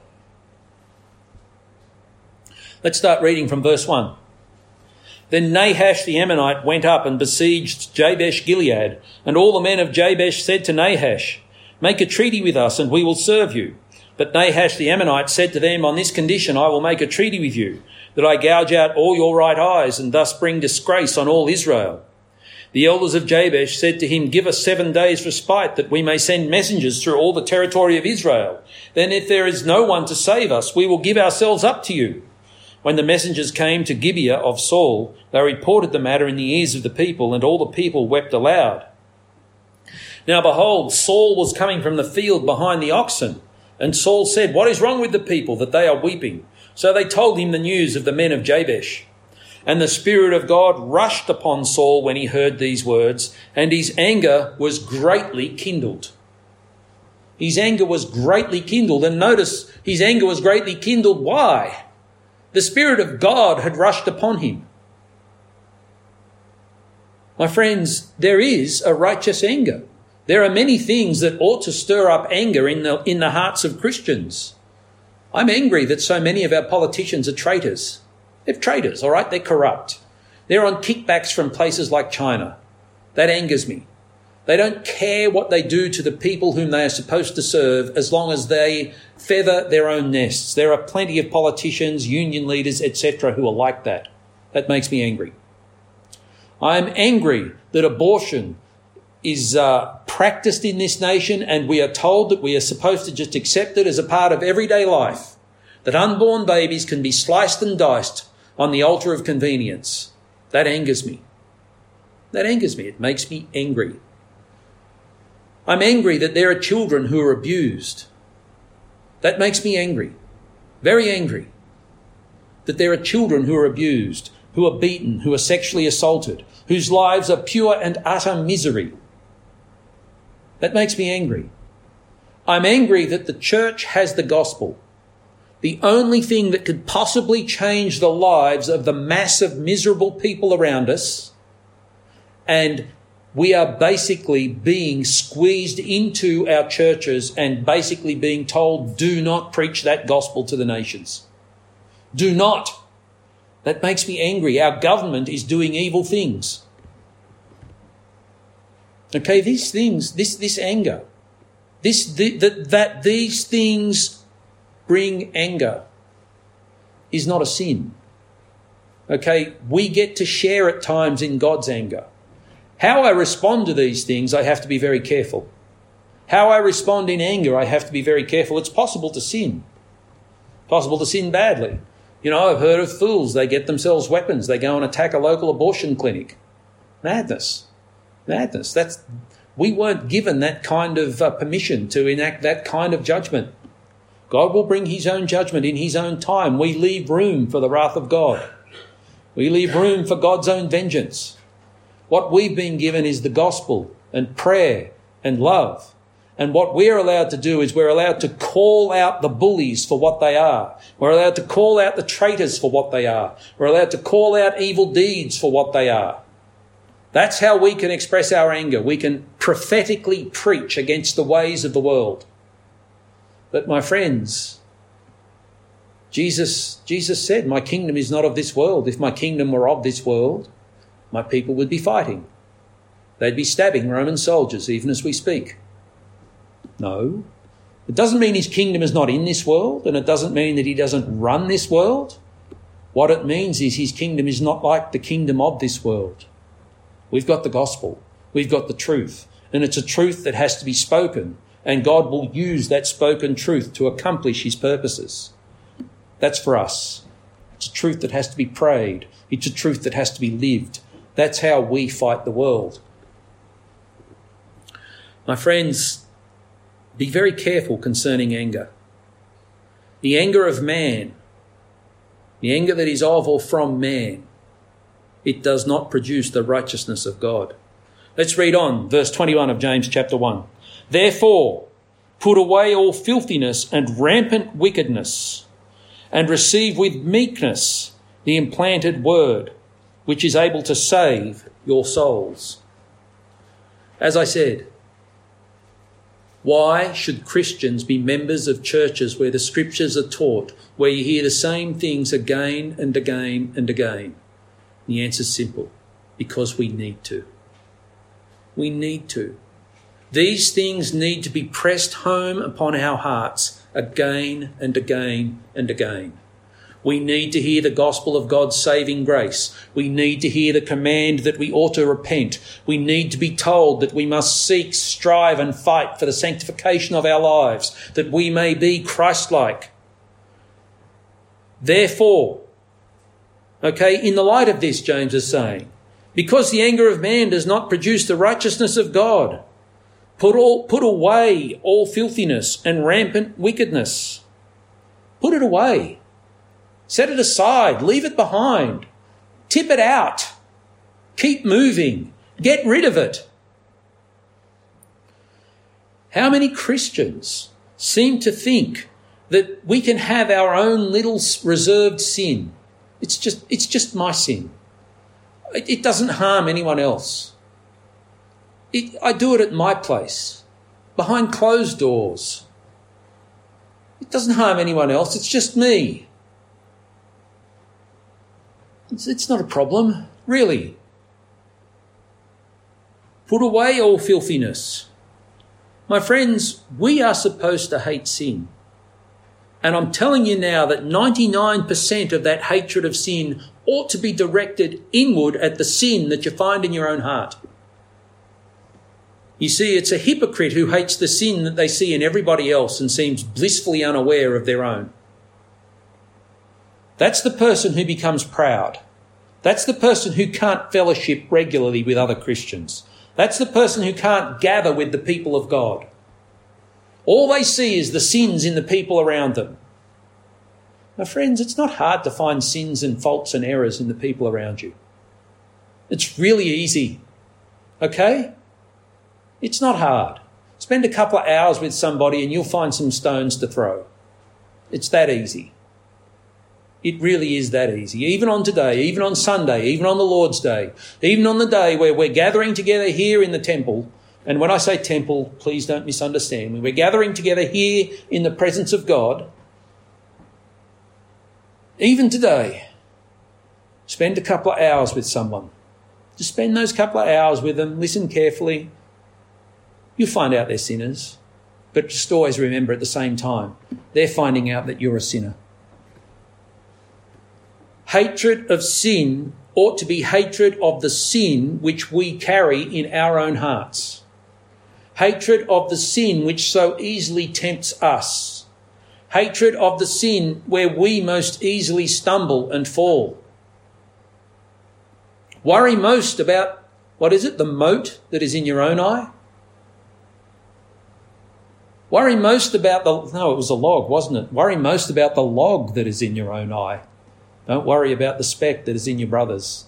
Let's start reading from verse one. Then Nahash the Ammonite went up and besieged Jabesh Gilead, and all the men of Jabesh said to Nahash, "Make a treaty with us, and we will serve you." But Nahash the Ammonite said to them, "On this condition I will make a treaty with you, that I gouge out all your right eyes, and thus bring disgrace on all Israel." The elders of Jabesh said to him, "Give us seven days' respite, that we may send messengers through all the territory of Israel. Then if there is no one to save us, we will give ourselves up to you." When the messengers came to Gibeah of Saul, they reported the matter in the ears of the people, and all the people wept aloud. Now behold, Saul was coming from the field behind the oxen, and Saul said, "What is wrong with the people that they are weeping?" So they told him the news of the men of Jabesh. And the Spirit of God rushed upon Saul when he heard these words, and his anger was greatly kindled. His anger was greatly kindled. And notice, his anger was greatly kindled. Why? The Spirit of God had rushed upon him. My friends, there is a righteous anger. There are many things that ought to stir up anger in the, in the hearts of Christians. I'm angry that so many of our politicians are traitors. They're traitors, all right? They're corrupt. They're on kickbacks from places like China. That angers me. They don't care what they do to the people whom they are supposed to serve as long as they feather their own nests. There are plenty of politicians, union leaders, et cetera who are like that. That makes me angry. I'm angry that abortion is uh, practiced in this nation, and we are told that we are supposed to just accept it as a part of everyday life, that unborn babies can be sliced and diced on the altar of convenience. That angers me. That angers me. It makes me angry. I'm angry that there are children who are abused. That makes me angry. Very angry. That there are children who are abused, who are beaten, who are sexually assaulted, whose lives are pure and utter misery. That makes me angry. I'm angry that the church has the gospel. The only thing that could possibly change the lives of the mass of miserable people around us, and we are basically being squeezed into our churches and basically being told, do not preach that gospel to the nations. Do not. That makes me angry. Our government is doing evil things. Okay, these things, this, this anger, this, the, the, that these things bring anger is not a sin. Okay, we get to share at times in God's anger. How I respond to these things, I have to be very careful. How I respond in anger, I have to be very careful. It's possible to sin. Possible to sin badly. You know, I've heard of fools. They get themselves weapons. They go and attack a local abortion clinic. Madness. Madness. That's, we weren't given that kind of uh, permission to enact that kind of judgment. God will bring his own judgment in his own time. We leave room for the wrath of God. We leave room for God's own vengeance. What we've been given is the gospel and prayer and love. And what we're allowed to do is we're allowed to call out the bullies for what they are. We're allowed to call out the traitors for what they are. We're allowed to call out evil deeds for what they are. That's how we can express our anger. We can prophetically preach against the ways of the world. But my friends, Jesus, Jesus said, my kingdom is not of this world. If my kingdom were of this world, my people would be fighting. They'd be stabbing Roman soldiers even as we speak. No. It doesn't mean his kingdom is not in this world, and it doesn't mean that he doesn't run this world. What it means is his kingdom is not like the kingdom of this world. We've got the gospel. We've got the truth. And it's a truth that has to be spoken, and God will use that spoken truth to accomplish his purposes. That's for us. It's a truth that has to be prayed. It's a truth that has to be lived. That's how we fight the world. My friends, be very careful concerning anger. The anger of man, the anger that is of or from man, it does not produce the righteousness of God. Let's read on, verse twenty-one of James chapter one. Therefore, put away all filthiness and rampant wickedness, and receive with meekness the implanted word, which is able to save your souls. As I said, why should Christians be members of churches where the scriptures are taught, where you hear the same things again and again and again? The answer is simple. Because we need to. We need to. These things need to be pressed home upon our hearts again and again and again. We need to hear the gospel of God's saving grace. We need to hear the command that we ought to repent. We need to be told that we must seek, strive and fight for the sanctification of our lives, that we may be Christ-like. Therefore, okay, in the light of this, James is saying, because the anger of man does not produce the righteousness of God, put all, put away all filthiness and rampant wickedness. Put it away. Set it aside. Leave it behind. Tip it out. Keep moving. Get rid of it. How many Christians seem to think that we can have our own little reserved sin? It's just, it's just my sin. It, it doesn't harm anyone else. It, I do it at my place, behind closed doors. It doesn't harm anyone else. It's just me. It's, it's not a problem, really. Put away all filthiness. My friends, we are supposed to hate sin. And I'm telling you now that ninety-nine percent of that hatred of sin ought to be directed inward at the sin that you find in your own heart. You see, it's a hypocrite who hates the sin that they see in everybody else and seems blissfully unaware of their own. That's the person who becomes proud. That's the person who can't fellowship regularly with other Christians. That's the person who can't gather with the people of God. All they see is the sins in the people around them. My friends, it's not hard to find sins and faults and errors in the people around you. It's really easy. Okay? It's not hard. Spend a couple of hours with somebody and you'll find some stones to throw. It's that easy. It really is that easy. Even on today, even on Sunday, even on the Lord's Day, even on the day where we're gathering together here in the temple, and when I say temple, please don't misunderstand me, we're gathering together here in the presence of God. Even today, Spend a couple of hours with someone. Just spend those couple of hours with them, listen carefully. You'll find out they're sinners. But just always remember at the same time, they're finding out that you're a sinner. Hatred of sin ought to be hatred of the sin which we carry in our own hearts. Hatred of the sin which so easily tempts us. Hatred of the sin where we most easily stumble and fall. Worry most about, what is it, the mote that is in your own eye? Worry most about the, no, it was a log, wasn't it? Worry most about the log that is in your own eye. Don't worry about the speck that is in your brother's.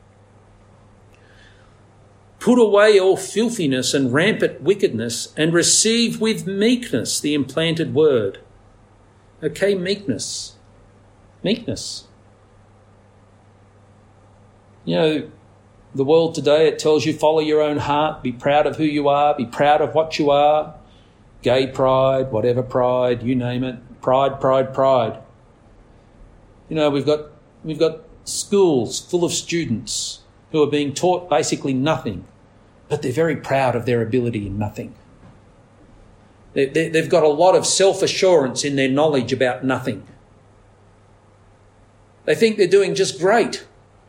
Put away all filthiness and rampant wickedness and receive with meekness the implanted word. Okay, meekness. Meekness. You know, the world today, it tells you follow your own heart, be proud of who you are, be proud of what you are. Gay pride, whatever pride, you name it. Pride, pride, pride. You know, we've got we've got schools full of students who are being taught basically nothing, but they're very proud of their ability in nothing. They, they, they've got a lot of self-assurance in their knowledge about nothing. They think they're doing just great.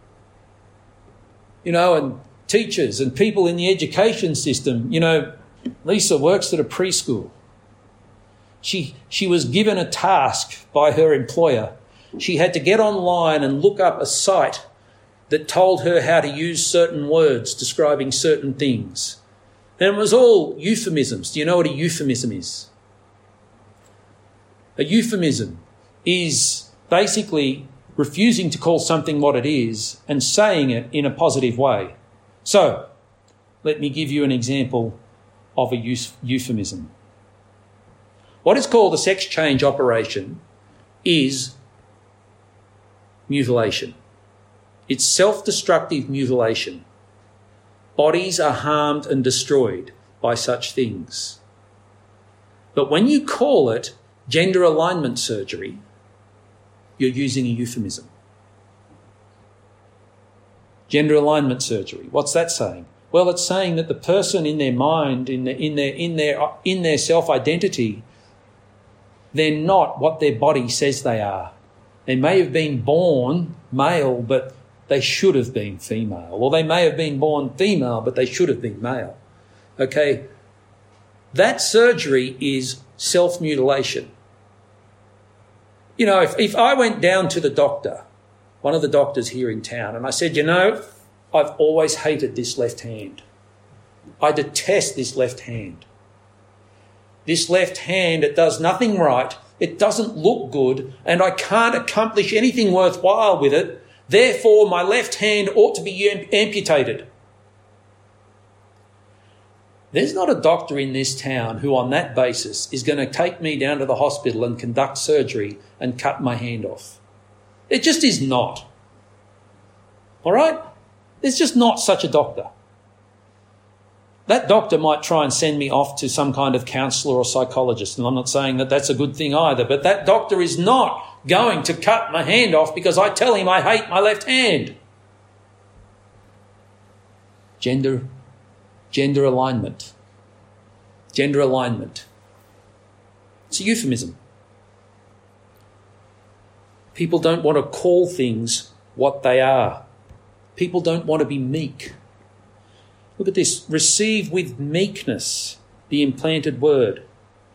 You know, and teachers and people in the education system, you know, Lisa works at a preschool. She, she was given a task by her employer. She had to get online and look up a site that told her how to use certain words describing certain things. And it was all euphemisms. Do you know what a euphemism is? A euphemism is basically refusing to call something what it is and saying it in a positive way. So, let me give you an example of a euphemism. What is called a sex change operation is mutilation. It's self-destructive mutilation. Bodies are harmed and destroyed by such things. But when you call it gender alignment surgery, you're using a euphemism. Gender alignment surgery. What's that saying? Well, it's saying that the person in their mind, in their, in their, in their, in their self-identity, they're not what their body says they are. They may have been born male, but they should have been female. Or they may have been born female, but they should have been male. Okay? That surgery is self-mutilation. You know, if, if I went down to the doctor, one of the doctors here in town, and I said, you know, I've always hated this left hand. I detest this left hand. This left hand, it does nothing right. It doesn't look good, and I can't accomplish anything worthwhile with it. Therefore, my left hand ought to be amputated. There's not a doctor in this town who on that basis is going to take me down to the hospital and conduct surgery and cut my hand off. It just is not. All right? There's just not such a doctor. That doctor might try and send me off to some kind of counsellor or psychologist, and I'm not saying that that's a good thing either, but that doctor is not going to cut my hand off because I tell him I hate my left hand. Gender, gender alignment. Gender alignment. It's a euphemism. People don't want to call things what they are. People don't want to be meek. Look at this. Receive with meekness the implanted word.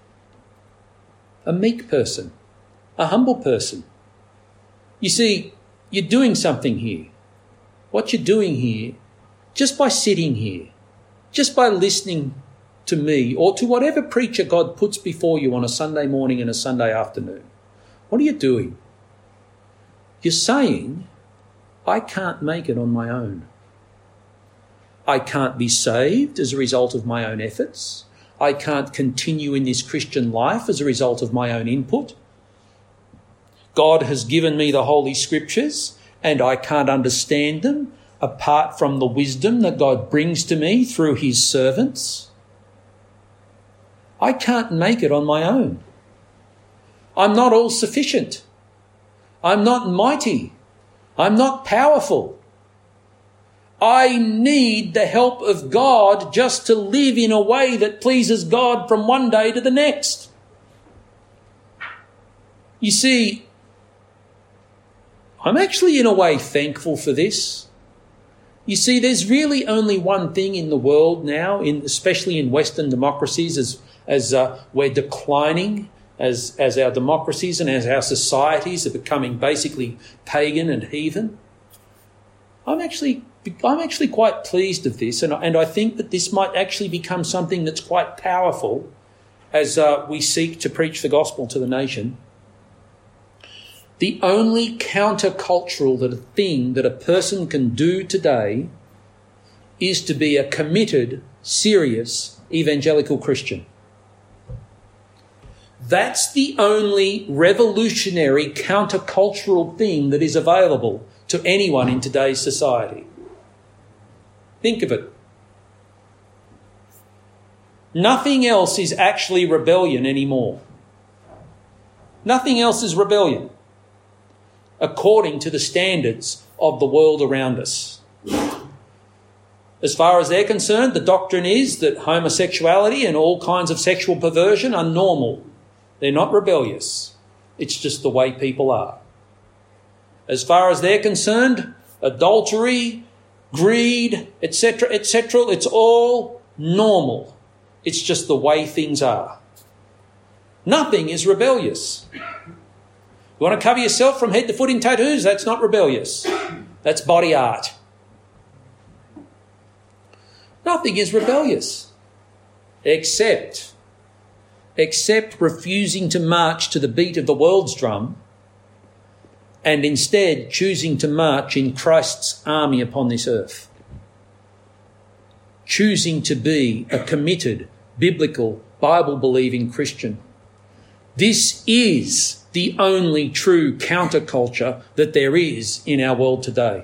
A meek person. A humble person. You see, you're doing something here. What you're doing here, just by sitting here, just by listening to me or to whatever preacher God puts before you on a Sunday morning and a Sunday afternoon, what are you doing? You're saying, I can't make it on my own. I can't be saved as a result of my own efforts. I can't continue in this Christian life as a result of my own input. God has given me the Holy Scriptures and I can't understand them apart from the wisdom that God brings to me through his servants. I can't make it on my own. I'm not all sufficient. I'm not mighty. I'm not powerful. I need the help of God just to live in a way that pleases God from one day to the next. You see, I'm actually in a way thankful for this. You see, there's really only one thing in the world now, in, especially in Western democracies, as, as uh, we're declining, as, as our democracies and as our societies are becoming basically pagan and heathen. I'm actually I'm actually quite pleased of this, and, and I think that this might actually become something that's quite powerful as uh, we seek to preach the gospel to the nation. The only countercultural that a thing that a person can do today is to be a committed, serious evangelical Christian. That's the only revolutionary countercultural thing that is available to anyone in today's society. Think of it. Nothing else is actually rebellion anymore. Nothing else is rebellion, according to the standards of the world around us. As far as they're concerned, the doctrine is that homosexuality and all kinds of sexual perversion are normal. They're not rebellious. It's just the way people are. As far as they're concerned, adultery, greed, et cetera, et cetera, it's all normal. It's just the way things are. Nothing is rebellious. You want to cover yourself from head to foot in tattoos? That's not rebellious. That's body art. Nothing is rebellious except, except refusing to march to the beat of the world's drum and instead choosing to march in Christ's army upon this earth. Choosing to be a committed, biblical, Bible-believing Christian. This is the only true counterculture that there is in our world today.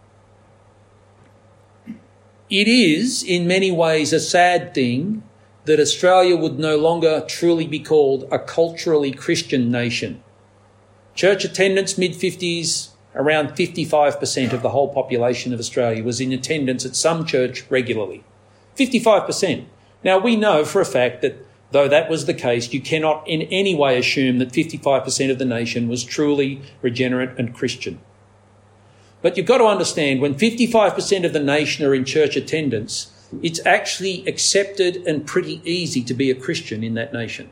It is, in many ways, a sad thing that Australia would no longer truly be called a culturally Christian nation. Church attendance, mid-fifties, around fifty-five percent of the whole population of Australia was in attendance at some church regularly. fifty-five percent. Now, we know for a fact that though that was the case, you cannot in any way assume that fifty-five percent of the nation was truly regenerate and Christian. But you've got to understand, when fifty-five percent of the nation are in church attendance, it's actually accepted and pretty easy to be a Christian in that nation.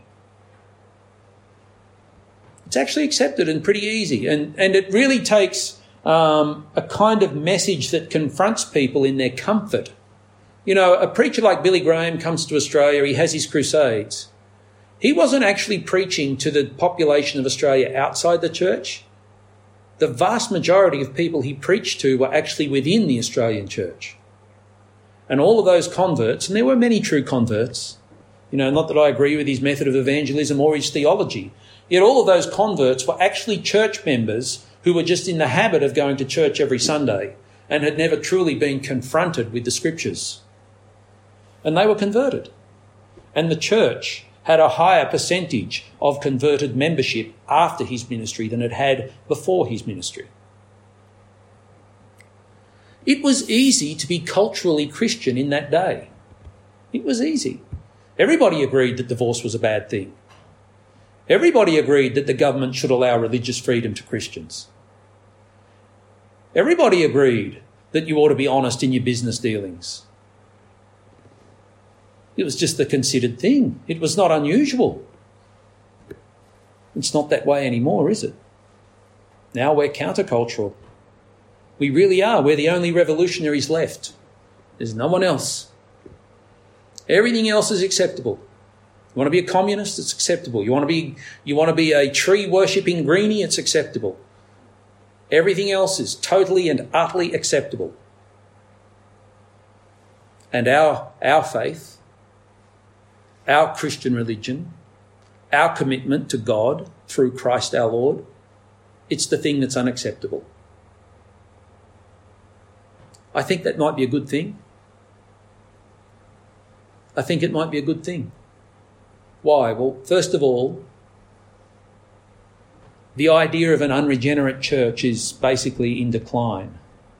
It's actually accepted and pretty easy. And, and it really takes um, a kind of message that confronts people in their comfort. You know, a preacher like Billy Graham comes to Australia, he has his crusades. He wasn't actually preaching to the population of Australia outside the church. The vast majority of people he preached to were actually within the Australian church. And all of those converts, and there were many true converts, you know, not that I agree with his method of evangelism or his theology, yet all of those converts were actually church members who were just in the habit of going to church every Sunday and had never truly been confronted with the scriptures. And they were converted. And the church had a higher percentage of converted membership after his ministry than it had before his ministry. It was easy to be culturally Christian in that day. It was easy. Everybody agreed that divorce was a bad thing. Everybody agreed that the government should allow religious freedom to Christians. Everybody agreed that you ought to be honest in your business dealings. It was just the considered thing. It was not unusual. It's not that way anymore, is it? Now we're countercultural. We really are. We're the only revolutionaries left. There's no one else. Everything else is acceptable. You want to be a communist? It's acceptable. You want to be, you want to be a tree-worshipping greenie? It's acceptable. Everything else is totally and utterly acceptable. And our, our faith, our Christian religion, our commitment to God through Christ our Lord, it's the thing that's unacceptable. I think that might be a good thing. I think it might be a good thing. Why? Well, first of all, the idea of an unregenerate church is basically in decline.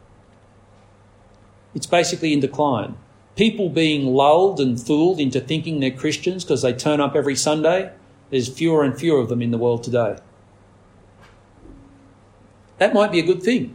It's basically in decline. People being lulled and fooled into thinking they're Christians because they turn up every Sunday, there's fewer and fewer of them in the world today. That might be a good thing.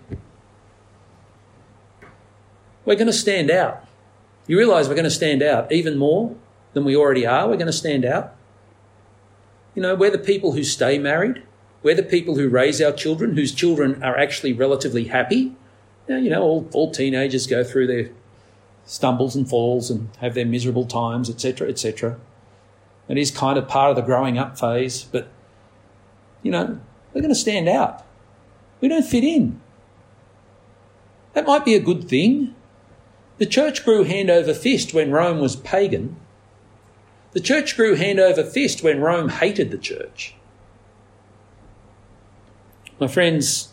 We're going to stand out. You realise we're going to stand out even more than we already are. We're going to stand out. You know, we're the people who stay married. We're the people who raise our children, whose children are actually relatively happy. Now, you know, all, all teenagers go through their stumbles and falls and have their miserable times, et cetera, et cetera. It is kind of part of the growing up phase, but, you know, we're going to stand out. We don't fit in. That might be a good thing. The church grew hand over fist when Rome was pagan. The church grew hand over fist when Rome hated the church. My friends,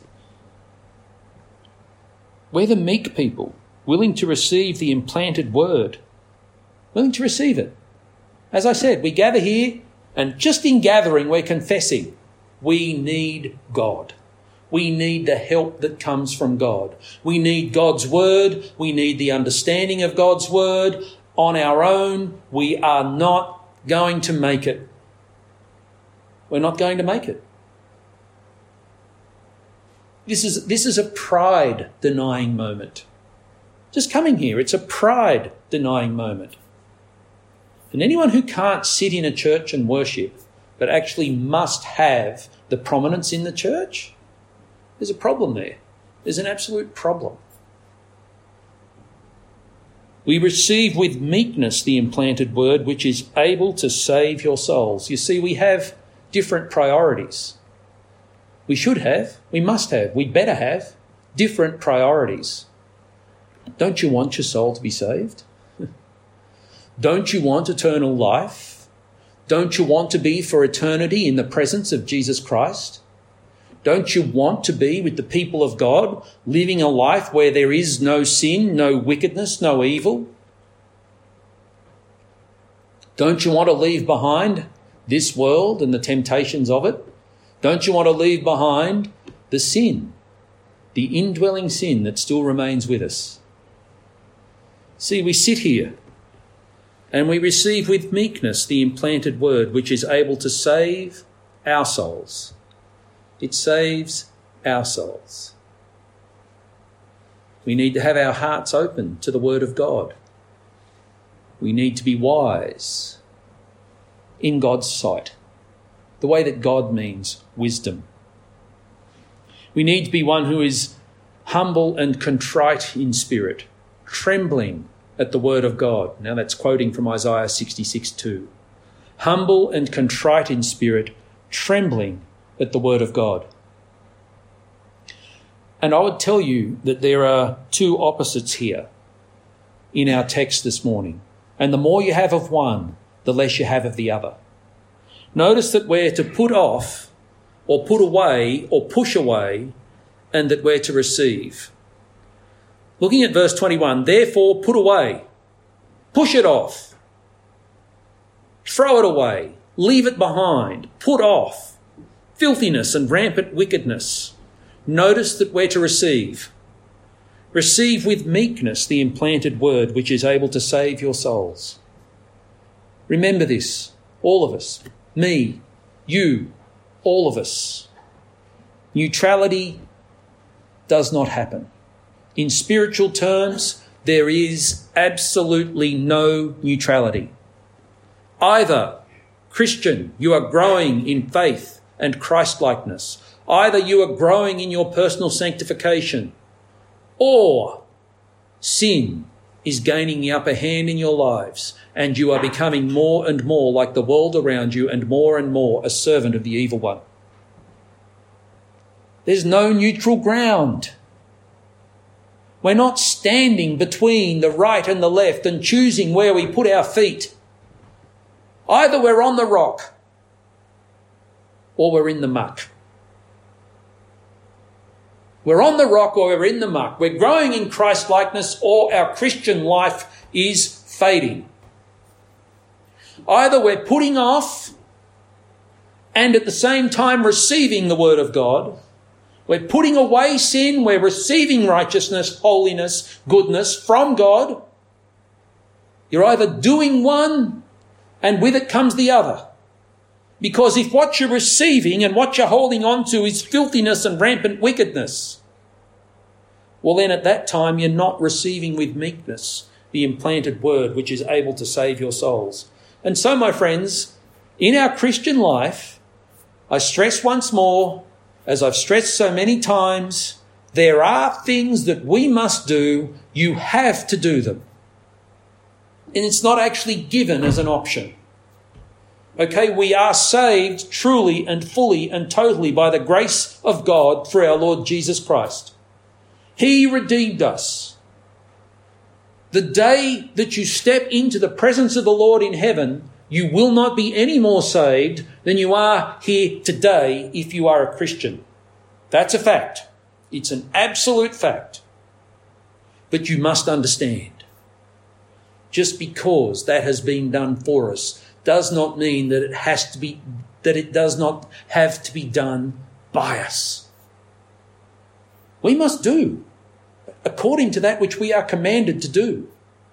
we're the meek people, willing to receive the implanted word, willing to receive it. As I said, we gather here, and just in gathering, we're confessing we need God. We need the help that comes from God. We need God's word. We need the understanding of God's word. On our own, we are not going to make it. We're not going to make it. This is, this is a pride-denying moment. Just coming here, it's a pride-denying moment. And anyone who can't sit in a church and worship, but actually must have the prominence in the church, there's a problem there. There's an absolute problem. We receive with meekness the implanted word, which is able to save your souls. You see, we have different priorities. We should have, we must have, we better have different priorities. Don't you want your soul to be saved? Don't you want eternal life? Don't you want to be for eternity in the presence of Jesus Christ? Don't you want to be with the people of God, living a life where there is no sin, no wickedness, no evil? Don't you want to leave behind this world and the temptations of it? Don't you want to leave behind the sin, the indwelling sin that still remains with us? See, we sit here and we receive with meekness the implanted word, which is able to save our souls. It saves our souls. We need to have our hearts open to the word of God. We need to be wise in God's sight, the way that God means wisdom. We need to be one who is humble and contrite in spirit, trembling at the word of God. Now that's quoting from Isaiah sixty-six two. Humble and contrite in spirit, trembling at the word of God. And I would tell you that there are two opposites here in our text this morning. And the more you have of one, the less you have of the other. Notice that we're to put off or put away or push away, and that we're to receive. Looking at verse twenty-one, therefore put away, push it off, throw it away, leave it behind, put off filthiness and rampant wickedness. Notice that we're to receive. Receive with meekness the implanted word, which is able to save your souls. Remember this, all of us, me, you, all of us. Neutrality does not happen. In spiritual terms, there is absolutely no neutrality. Either, Christian, you are growing in faith and Christ-likeness. Either you are growing in your personal sanctification, or sin is gaining the upper hand in your lives, and you are becoming more and more like the world around you and more and more a servant of the evil one. There's no neutral ground. We're not standing between the right and the left and choosing where we put our feet. Either we're on the rock or we're in the muck. We're on the rock or we're in the muck. We're growing in Christ-likeness or our Christian life is fading. Either we're putting off and at the same time receiving the word of God. We're putting away sin. We're receiving righteousness, holiness, goodness from God. You're either doing one and with it comes the other. Because if what you're receiving and what you're holding on to is filthiness and rampant wickedness, well then at that time you're not receiving with meekness the implanted word which is able to save your souls. And so, my friends, in our Christian life, I stress once more, as I've stressed so many times, there are things that we must do. You have to do them. And it's not actually given as an option. Okay, we are saved truly and fully and totally by the grace of God through our Lord Jesus Christ. He redeemed us. The day that you step into the presence of the Lord in heaven, you will not be any more saved than you are here today if you are a Christian. That's a fact. It's an absolute fact. But you must understand, just because that has been done for us does not mean that it has to be, that it does not have to be done by us. We must do according to that which we are commanded to do.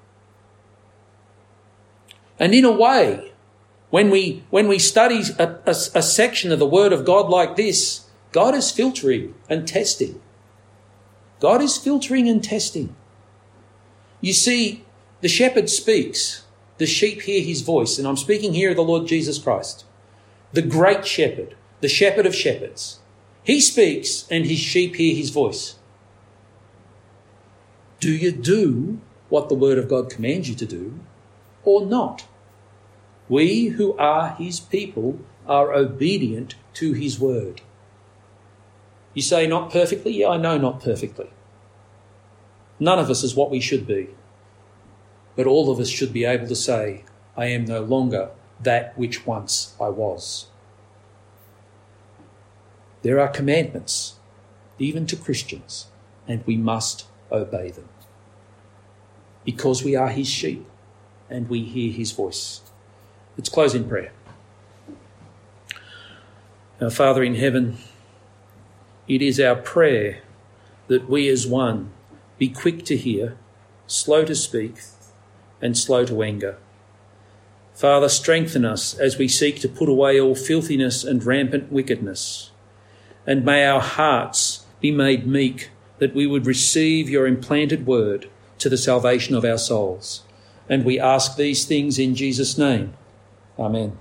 And in a way, when we when we study a, a, a section of the Word of God like this, God is filtering and testing. God is filtering and testing. You see, the shepherd speaks. The sheep hear his voice. And I'm speaking here of the Lord Jesus Christ, the great shepherd, the shepherd of shepherds. He speaks and his sheep hear his voice. Do you do what the Word of God commands you to do or not? We who are his people are obedient to his word. You say, not perfectly? Yeah, I know not perfectly. None of us is what we should be. But all of us should be able to say, I am no longer that which once I was. There are commandments, even to Christians, and we must obey them. Because we are his sheep and we hear his voice. Let's close in prayer. Our Father in heaven, it is our prayer that we as one be quick to hear, slow to speak, and slow to anger. Father, strengthen us as we seek to put away all filthiness and rampant wickedness. And may our hearts be made meek, that we would receive your implanted word to the salvation of our souls. And we ask these things in Jesus' name. Amen.